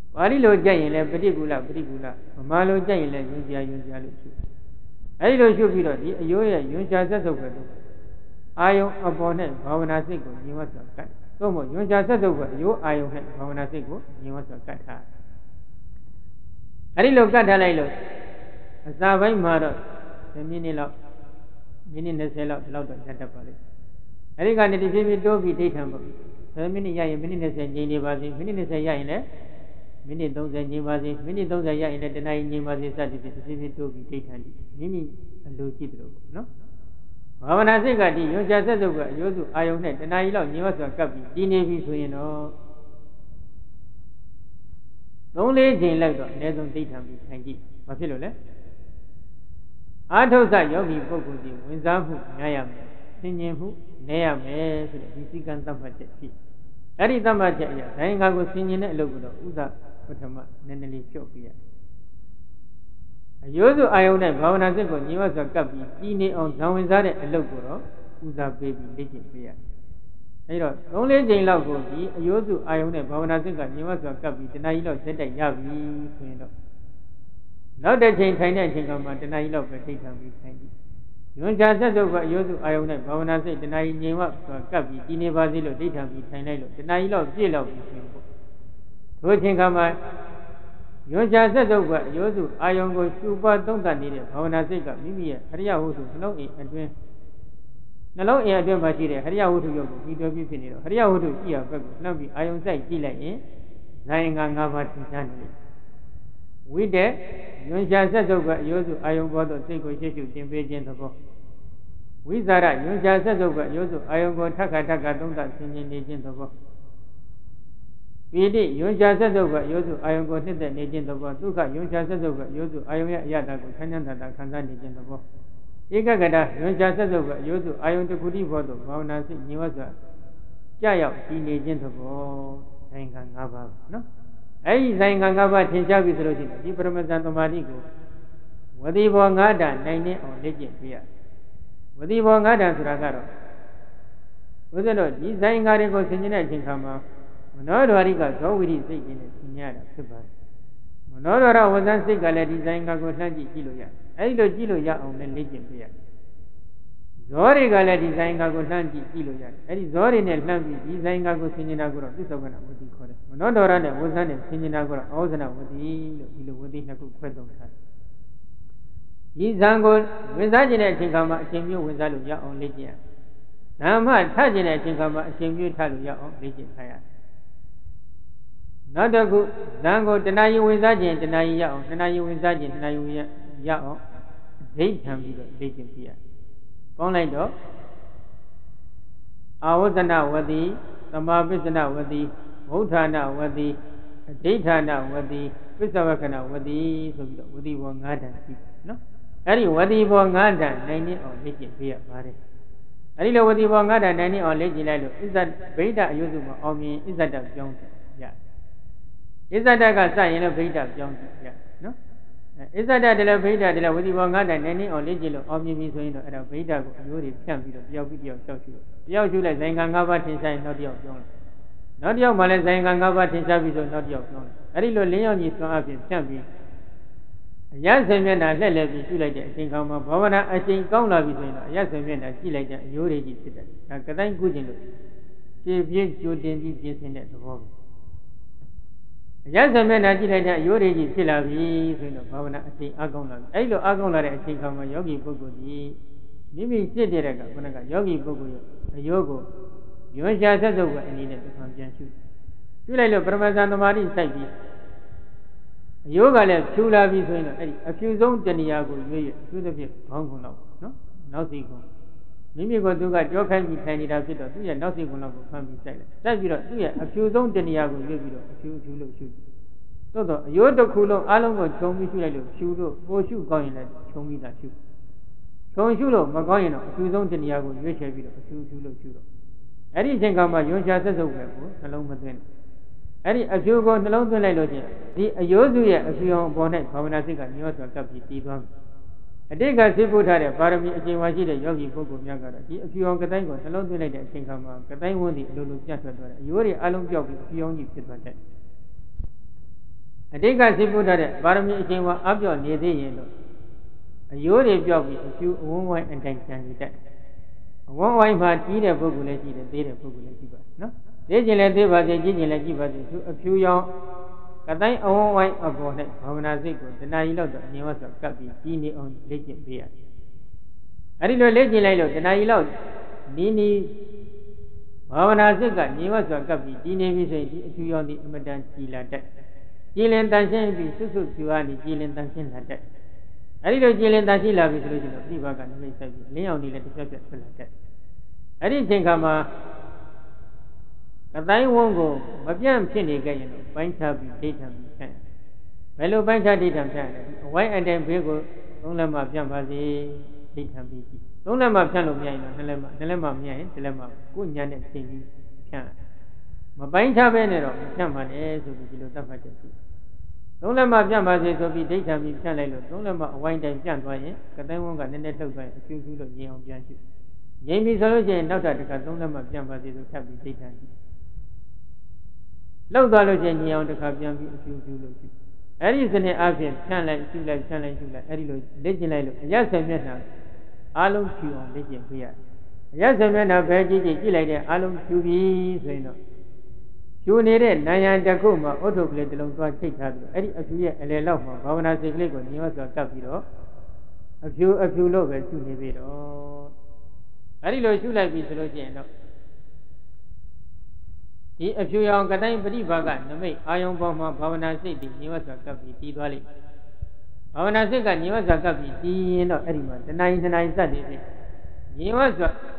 ပါဠိလိုကြိုက်ရင်လည်းပฏิကူလပฏิကူလဗမာလိုကြိုက်ရင်လည်းယွန်းစရာယွန်းစရာလို့ရှုအဲဒီလိုရှုပြီးတော့ဒီအယိုးရဲ့ယွန်းချဆက်စုပ်ပဲလို့အာယုံအပေါ်နဲ့ဘာဝနာစိတ်ကိုညီဝတ်စွာကတ်သို့မဟုတ်ယွန်းချဆက်စုပ်ပဲအယိုးအာယုံနဲ့ဘာဝနာစိတ်ကိုညီဝတ်စွာကတ်ထားအဲဒီလိုကတ်ထားလိုက်လို့အစာပိုင်းမှာတော့မိနစ်လောက်မိနစ်၂၀လောက်ဒီလောက်တော့ရတတ်ပါလိမ့်အဲဒီကနေတဖြည်းဖြည်းတိုးပြီးဒိဋ္ဌံပေါ့ဆယ်မိနစ်ရရင်မိနစ်၂၀ငြိမ်နေပါစေမိနစ်၂၀ရရင်လည်းမိနစ်၃၀ငြိမ်ပါစေမိနစ်၃၀ရရင်လည်းတနာရီငြိမ်ပါစေစသည်ဖြင့်တဖြည်းဖြည်းတိုးပြီးဒိဋ္ဌံဒီမိမိအလိုရှိတယ်လို့နော်ဘာဝနာစိတ်ကဒီယွန်ချဆက်စုပ်ကအယိုးစုအာယုံနဲ့တနာရီလောက်ငြိမ်ဝတ်စွာကပ်ပြီးတည်နေပြီဆိုရင်တော့သုံးလေးချိန်လောက်တော့အနည်းဆုံးဒိဋ္ဌံပြီးထိုင်ကြည့်ဘာဖြစ်လို့လဲအာထုဆယောဂီပုဂ္ဂိုလ်ကြီးဝင်စားမှုများရမယ်ဆင်ញင်မှုနည်းရမယ်ဆိုတဲ့ဒီစည်းကမ်းသတ်မှတ်ချက်ရှိအဲ့ဒီသတ်မှတ်ချက်အရဇိုင်းငါကိုဆင်ញင်တဲ့အလုပ်ကိုတော့ဥဒပထမနည်းနည်းလေးလျှော့ပြရအယိုးစုအာယုံနဲ့ဘာဝနာစိတ်ကိုညီဝတ်စွာကပ်ပြီးကြီးနေအောင်ဇံဝင်စားတဲ့အလုပ်ကိုတော့ဥစားပေးပြီးလေ့ကျင့်ပေးရအဲ့တော့သုံးလေးချိန်လောက်ကိုဒီအယိုးစုအာယုံနဲ့ဘာဝနာစိတ်ကညီဝတ်စွာကပ်ပြီးတဏှာကြီးလောက်ဆက်တိုက်ရပြီဆိုရင်တော့နောက်တစ်ချိန်ထိုင်တဲ့အချိန်ကမှတဏှာကြီးလောက်ပဲထိတ်ထန်ပြီးထိုင်ကြည့်ယွန်ချဆက်စုပ်ကအယုစုအာယုံနဲ့ဘာဝနာစိတ်တဏှာကြီးငြိမ်ဝစွာကပ်ပြီးတည်နေပါစေလို့ထိတ်ထန်ပြီးထိုင်လိုက်လို့တဏှာကြီးလောက်ပြည့်လောက်ပြီးဆိုပေါ့ထိုအချိန်ကမှယွန်ချဆက်စုပ်ကအယုစုအာယုံကိုရှုပွားသုံးသပ်နေတဲ့ဘာဝနာစိတ်ကမိမိရဲ့ဟရိယဝုထုနှလုံးအိမ်အတွင်းနှလုံးအိမ်အတွင်းမှာရှိတဲ့ဟရိယဝုထုရုပ်ကိုပြီးတော်ပြီးဖြစ်နေတော့ဟရိယဝုထုရှိရဘက်ကိုနှမ်းပြီးအာယုံစိုက်ကြည့်လိုက်ရင်ဇာယင်က၅ပါးသင်ကြားနေတယ်ဝိတေယွန်ရှာဆက်စုပ်ကအယိုးစုအာယုံပေါ်သို့စိတ်ကိုရှေ့ရှုတင်ပေးခြင်းသဘောဝိဇာရယွန်ရှာဆက်စုပ်ကအယိုးစုအာယုံကိုထက်ခါထက်ခါသုံးသပ်ဆင်ခြင်နေခြင်းသဘောပိဋိယွန်ရှာဆက်စုပ်ကအယိုးစုအာယုံကိုနှစ်သက်နေခြင်းသဘောဒုက္ခယွန်ရှာဆက်စုပ်ကအယိုးစုအာယုံရဲ့အရတာကိုချမ်းချမ်းသာသာခံစားနေခြင်းသဘောဧကဂတယွန်ရှာဆက်စုပ်ကအယိုးစုအာယုံတခုတိဘောသို့ဘာဝနာစိတ်ညီဝတ်စွာကြာရောက်တည်နေခြင်းသဘောဆိုင်က၅ပါးနော်အဲ့ဒီဇိုင်ငံ၅ပါးထင်ရှားပြီဆိုလို့ရှိရင်ဒီပရမဇန်သမာဓိကိုဝတိဘော၅ဓာတ်နိုင်နေအောင်လေ့ကျင့်ပေးရဝတိဘော၅ဓာတ်ဆိုတာကတော့ဘုရားတို့ဒီဇိုင်ငံတွေကိုဆင်ခြင်တဲ့အချိန်ခါမှာမနောဓာရိကဇောဝိရိစိတ်ကြီးနဲ့ဆင်ញရတာဖြစ်ပါတယ်မနောဓာရဝဇန်စိတ်ကလည်းဒီဇိုင်ငံကိုလှမ်းကြည့်ကြည့်လို့ရအဲ့ဒီလိုကြည့်လို့ရအောင်လည်းလေ့ကျင့်ပေးရဇောတွေကလည်းဒီဇိုင်ငံကိုလှမ်းကြည့်ကြည့်လို့ရတယ်အဲ့ဒီဇောတွေနဲ့လှမ်းပြီးဒီဇိုင်ငံကိုဆင်ញင်တာကိုတော့ပြစ္ဆုတ်ကနာဝတိခေါ်တယ်မနောဓာရနဲ့ဝဇန်နဲ့ဆင်ញင်တာကိုတော့ဩဇနာဝတိလို့ဒီလိုဝတိနှစ်ခုခွဲသုံးထားတယ်ဒီဇံကိုဝင်စားခြင်းတဲ့အချိန်ခါမှာအချိန်မျိုးဝင်စားလို့ရအောင်လေ့ကျင့်ရဓမ္မထခြင်းတဲ့အချိန်ခါမှာအချိန်မျိုးထလို့ရအောင်လေ့ကျင့်ထားရနောက်တစ်ခုဇံကိုတဏှာယီဝင်စားခြင်းတဏှာယီရအောင်တဏှာယီဝင်စားခြင်းတဏှာယီဝင်ရအောင်ဒိဋ္ဌံပြီးတော့လေ့ကျင့်ပြရကောင်းလိုက်တော့အာဝဇ္ဇနဝတိသမာပစ္စနဝတိဗုဒ္ဓနာဝတိအဋ္ဌာဏဝတိပစ္စဝကနာဝတိဆိုပြီးတော့ဝတိဘော၅ဓာတ်ရှိတယ်နော်အဲ့ဒီဝတိဘော၅ဓာတ်နိုင်နေအောင်လေ့ကျင့်ပေးရပါတယ်အဲ့ဒီလိုဝတိဘော၅ဓာတ်နိုင်နေအောင်လေ့ကျင့်လိုက်လို့အစ္ဆဗိဒ္ဓအယုစုမှာအောင်မြင်အစ္ဆဒပြောင်းရအစ္ဆဒကစရင်လည်းဗိဒ္ဓပြောင်းရနော်အစ္ဆဒတလည်းဗိဒ္ဓတလည်းဝတိဘော၅ဓာတ်နိုင်နေအောင်လေ့ကျင့်လို့အောင်မြင်ပြီဆိုရင်တော့အဲ့ဒါဗိဒ္ဓကိုအယိုးတွေဖြန့်ပြီးတော့တယောက်ပြီးတယောက်ရှောက်ရှုတယောက်ရှုလိုက်ဇိုင်ငံ၅ပါးထင်ရှားရင်နောက်တယောက်ပြောင်းလိုက်နောက်တစ်ယောက်မှလည်းဇိုင်ငံ၅ပါးထင်ရှားပြီးဆိုနောက်တစ်ယောက်ပြောင်းတယ်အဲ့ဒီလိုလင်းရောက်ကြီးစွမ်းအပြင်ဖြန့်ပြီးအရဆင်မျက်နှာလှည့်လည်ပြီးကြည့်လိုက်တဲ့အချိန်ခါမှာဘာဝနာအချိန်ကောင်းလာပြီဆိုရင်တော့အရဆင်မျက်နှာကြည့်လိုက်တဲ့အယိုးတွေကြီးဖြစ်တယ်ဒါကတိုင်းကုကျင်လို့ဖြည်းဖြည်းကြိုတင်ပြီးပြင်ဆင်တဲ့သဘောပဲအရဆင်မျက်နှာကြည့်လိုက်တဲ့အယိုးတွေကြီးဖြစ်လာပြီဆိုရင်တော့ဘာဝနာအချိန်အားကောင်းလာပြီအဲ့လိုအားကောင်းလာတဲ့အချိန်ခါမှာယောဂီပုဂ္ဂိုလ်ကြီးမိမိစိတ်တည်းတဲ့ကခုနကယောဂီပုဂ္ဂိုလ်ရဲ့အယိုးကိုယွန်ရှာဆက်စုပ်ကအနည်းနဲ့တစ်ခါပြန်ရှုရှုလိုက်လို့ပရမဇန်သမာဓိစိုက်ပြီးအယိုးကလည်းဖြူလာပြီဆိုရင်တော့အဲ့ဒီအဖြူဆုံးတဏှာကိုရွေ့ရွေ့သူသဖြင့်ခေါင်းခုံတော့နော်နောက်စီခုံမိမိကိုသူကကြောခိုင်းပြီးထိုင်နေတာဖြစ်တော့သူ့ရဲ့နောက်စီခုံတော့ကိုဖမ်းပြီးစိုက်လိုက်စိုက်ပြီးတော့သူ့ရဲ့အဖြူဆုံးတဏှာကိုရွေ့ပြီးတော့အဖြူအဖြူလို့ရှုသို့တော့အယိုးတစ်ခုလုံးအားလုံးကိုခြုံပြီးရှုလိုက်လို့ဖြူလို့ပိုရှုကောင်းရင်လည်းခြုံပြီးသားရှုခြုံရှုလို့မကောင်းရင်တော့အဖြူဆုံးတဏှာကိုရွေ့ချယ်ပြီးတော့အဖြူအဖြူလို့ရှုတော့အဲ့ဒီအချိန်ကမှယွန်ရှာဆက်စုပ်ပဲကိုနှလုံးမသွင်းအဲ့ဒီအဖြူကိုနှလုံးသွင်းလိုက်လို့ချင်းဒီအယိုးစုရဲ့အဖြူအောင်အပေါ်၌ဘာဝနာစိတ်ကညှောစွာကပ်ပြီးတည်သွားပြီအတိတ်ကသိဖို့ထားတဲ့ပါရမီအကျဉ်းဝါရှိတဲ့ယောဂီပုဂ္ဂိုလ်များကတော့ဒီအဖြူအောင်ကတိုင်းကိုနှလုံးသွင်းလိုက်တဲ့အချိန်ကမှကတိုင်းဝန်းဒီအလိုလိုပြတ်ထွက်သွားတယ်အယိုးတွေအလုံးပြောက်ပြီးအဖြူအောင်ကြီးဖြစ်သွားတယ်အတိတ်ကစိတ်ပုဒ်တဲ့ပါရမီအရှင်ဝါအပြော့နေသေးရင်တော့အယိုးတွေပြောက်ပြီးအဖြူအဝန်းဝိုင်းအတိုင်းကျန်နေတတ်အဝန်းဝိုင်းမှာကြီးတဲ့ပုဂ္ဂိုလ်လည်းရှိတယ်သေးတဲ့ပုဂ္ဂိုလ်လည်းရှိပါနော်သေးခြင်းလည်းသေးပါစေကြီးခြင်းလည်းကြီးပါစေသူအဖြူရောင်ကတိုင်းအဝန်းဝိုင်းအပေါ်၌ဘာဝနာစိတ်ကိုတဏှာကြီးလောက်တော့အမြင်ဝတ်ဆိုကပ်ပြီးကြီးနေအောင်လေ့ကျင့်ပေးရတယ်အဲဒီလိုလေ့ကျင့်လိုက်လို့တဏှာကြီးလောက်နီးနီးဘာဝနာစိတ်ကညီဝတ်စွာကပ်ပြီးကြီးနေပြီဆိုရင်ဒီအဖြူရောင်ဒီအမတန်ကြီးလာတတ်ကြည်လင်တန်ရှင်းပြီးစွတ်စွတ်ဖြူအားနေကြည်လင်တန်ရှင်းလာတတ်အဲဒီလိုကြည်လင်တန်ရှင်းလာပြီဆိုလို့ရှိရင်ပြိပါကနမိတ်ဆိုင်ပြီးလင်းအောင်နေလည်းတစ်ပြက်ပြက်ဖြစ်လာတတ်အဲဒီအချိန်ခါမှာအတိုင်းဝန်းကိုမပြန့်ဖြစ်နေကြရင်တော့ပိုင်းခြားပြီးဒိဋ္ဌံပြီးဖြန့်ဘယ်လိုပိုင်းခြားဒိဋ္ဌံဖြန့်လဲအဝိုင်းအတိုင်းဘေးကိုသုံးလက်မှဖြန့်ပါစေဒိဋ္ဌံပြီးသုံးလက်မှဖြန့်လို့မရရင်တော့နှစ်လက်မှနှစ်လက်မှမရရင်တစ်လက်မှကိုယ်ညာနဲ့ချိန်ပြီးဖြန့်မပိုင်းခြားပဲနဲ့တော့မဖြန့်ပါနဲ့ဆိုပြီးဒီလိုသတ်မှတ်ချက်ရှိသုံးလက်မှဖြန့်ပါစေဆိုပြီးဒိဋ္ဌံပြီးဖြန့်လိုက်လို့သုံးလက်မှအဝိုင်းတိုင်းဖြန့်သွားရင်ကတိုင်းဝန်းကနည်းနည်းလှုပ်သွားရင်အကျိုးကျူးလို့ငြိမ်အောင်ပြန်ရှိငြိမ်ပြီဆိုလို့ရှိရင်နောက်တစ်ခါသုံးလက်မှဖြန့်ပါစေဆိုထပ်ပြီးဒိဋ္ဌံပြီးလှုပ်သွားလို့ရှိရင်ငြိမ်အောင်တစ်ခါပြန်ပြီးအကျိုးကျူးလို့ရှိအဲ့ဒီစနစ်အပြင်ဖြန့်လိုက်ရှုလိုက်ဖြန့်လိုက်ရှုလိုက်အဲ့ဒီလိုလေ့ကျင့်လိုက်လို့အရဆယ်မျက်နှာအားလုံးဖြူအောင်လေ့ကျင့်ပေးရတယ်။အရဆယ်မျက်နှာပဲကြည့်ကြည့်ကြည့်လိုက်တဲ့အားလုံးဖြူပြီဆိုရင်တော့ဖြူနေတဲ့နာယံတစ်ခုမှာဥဒ္ဓုကလေးတစ်လုံးသွားချိတ်ထားပြီးအဲ့ဒီအဖြူရဲ့အလယ်လောက်မှာဘာဝနာစိတ်ကလေးကိုညီမစွာကပ်ပြီးတော့အဖြူအဖြူလို့ပဲရှုနေပြီတော့အဲ့ဒီလိုရှုလိုက်ပြီဆိုလို့ရှိရင်တော့ဒီအဖြူရောင်ကတိုင်းပရိဘာကနမိတ်အာယုံပေါ်မှာဘာဝနာစိတ်ဒီညီမစွာကပ်ပြီးတည်သွားလိမ့်ဘာဝနာစိတ်ကညီမစွာကပ်ပြီးတည်ရင်တော့အဲ့ဒီမှာတဏှာတဏှာစက်နေပြီညီမစွာ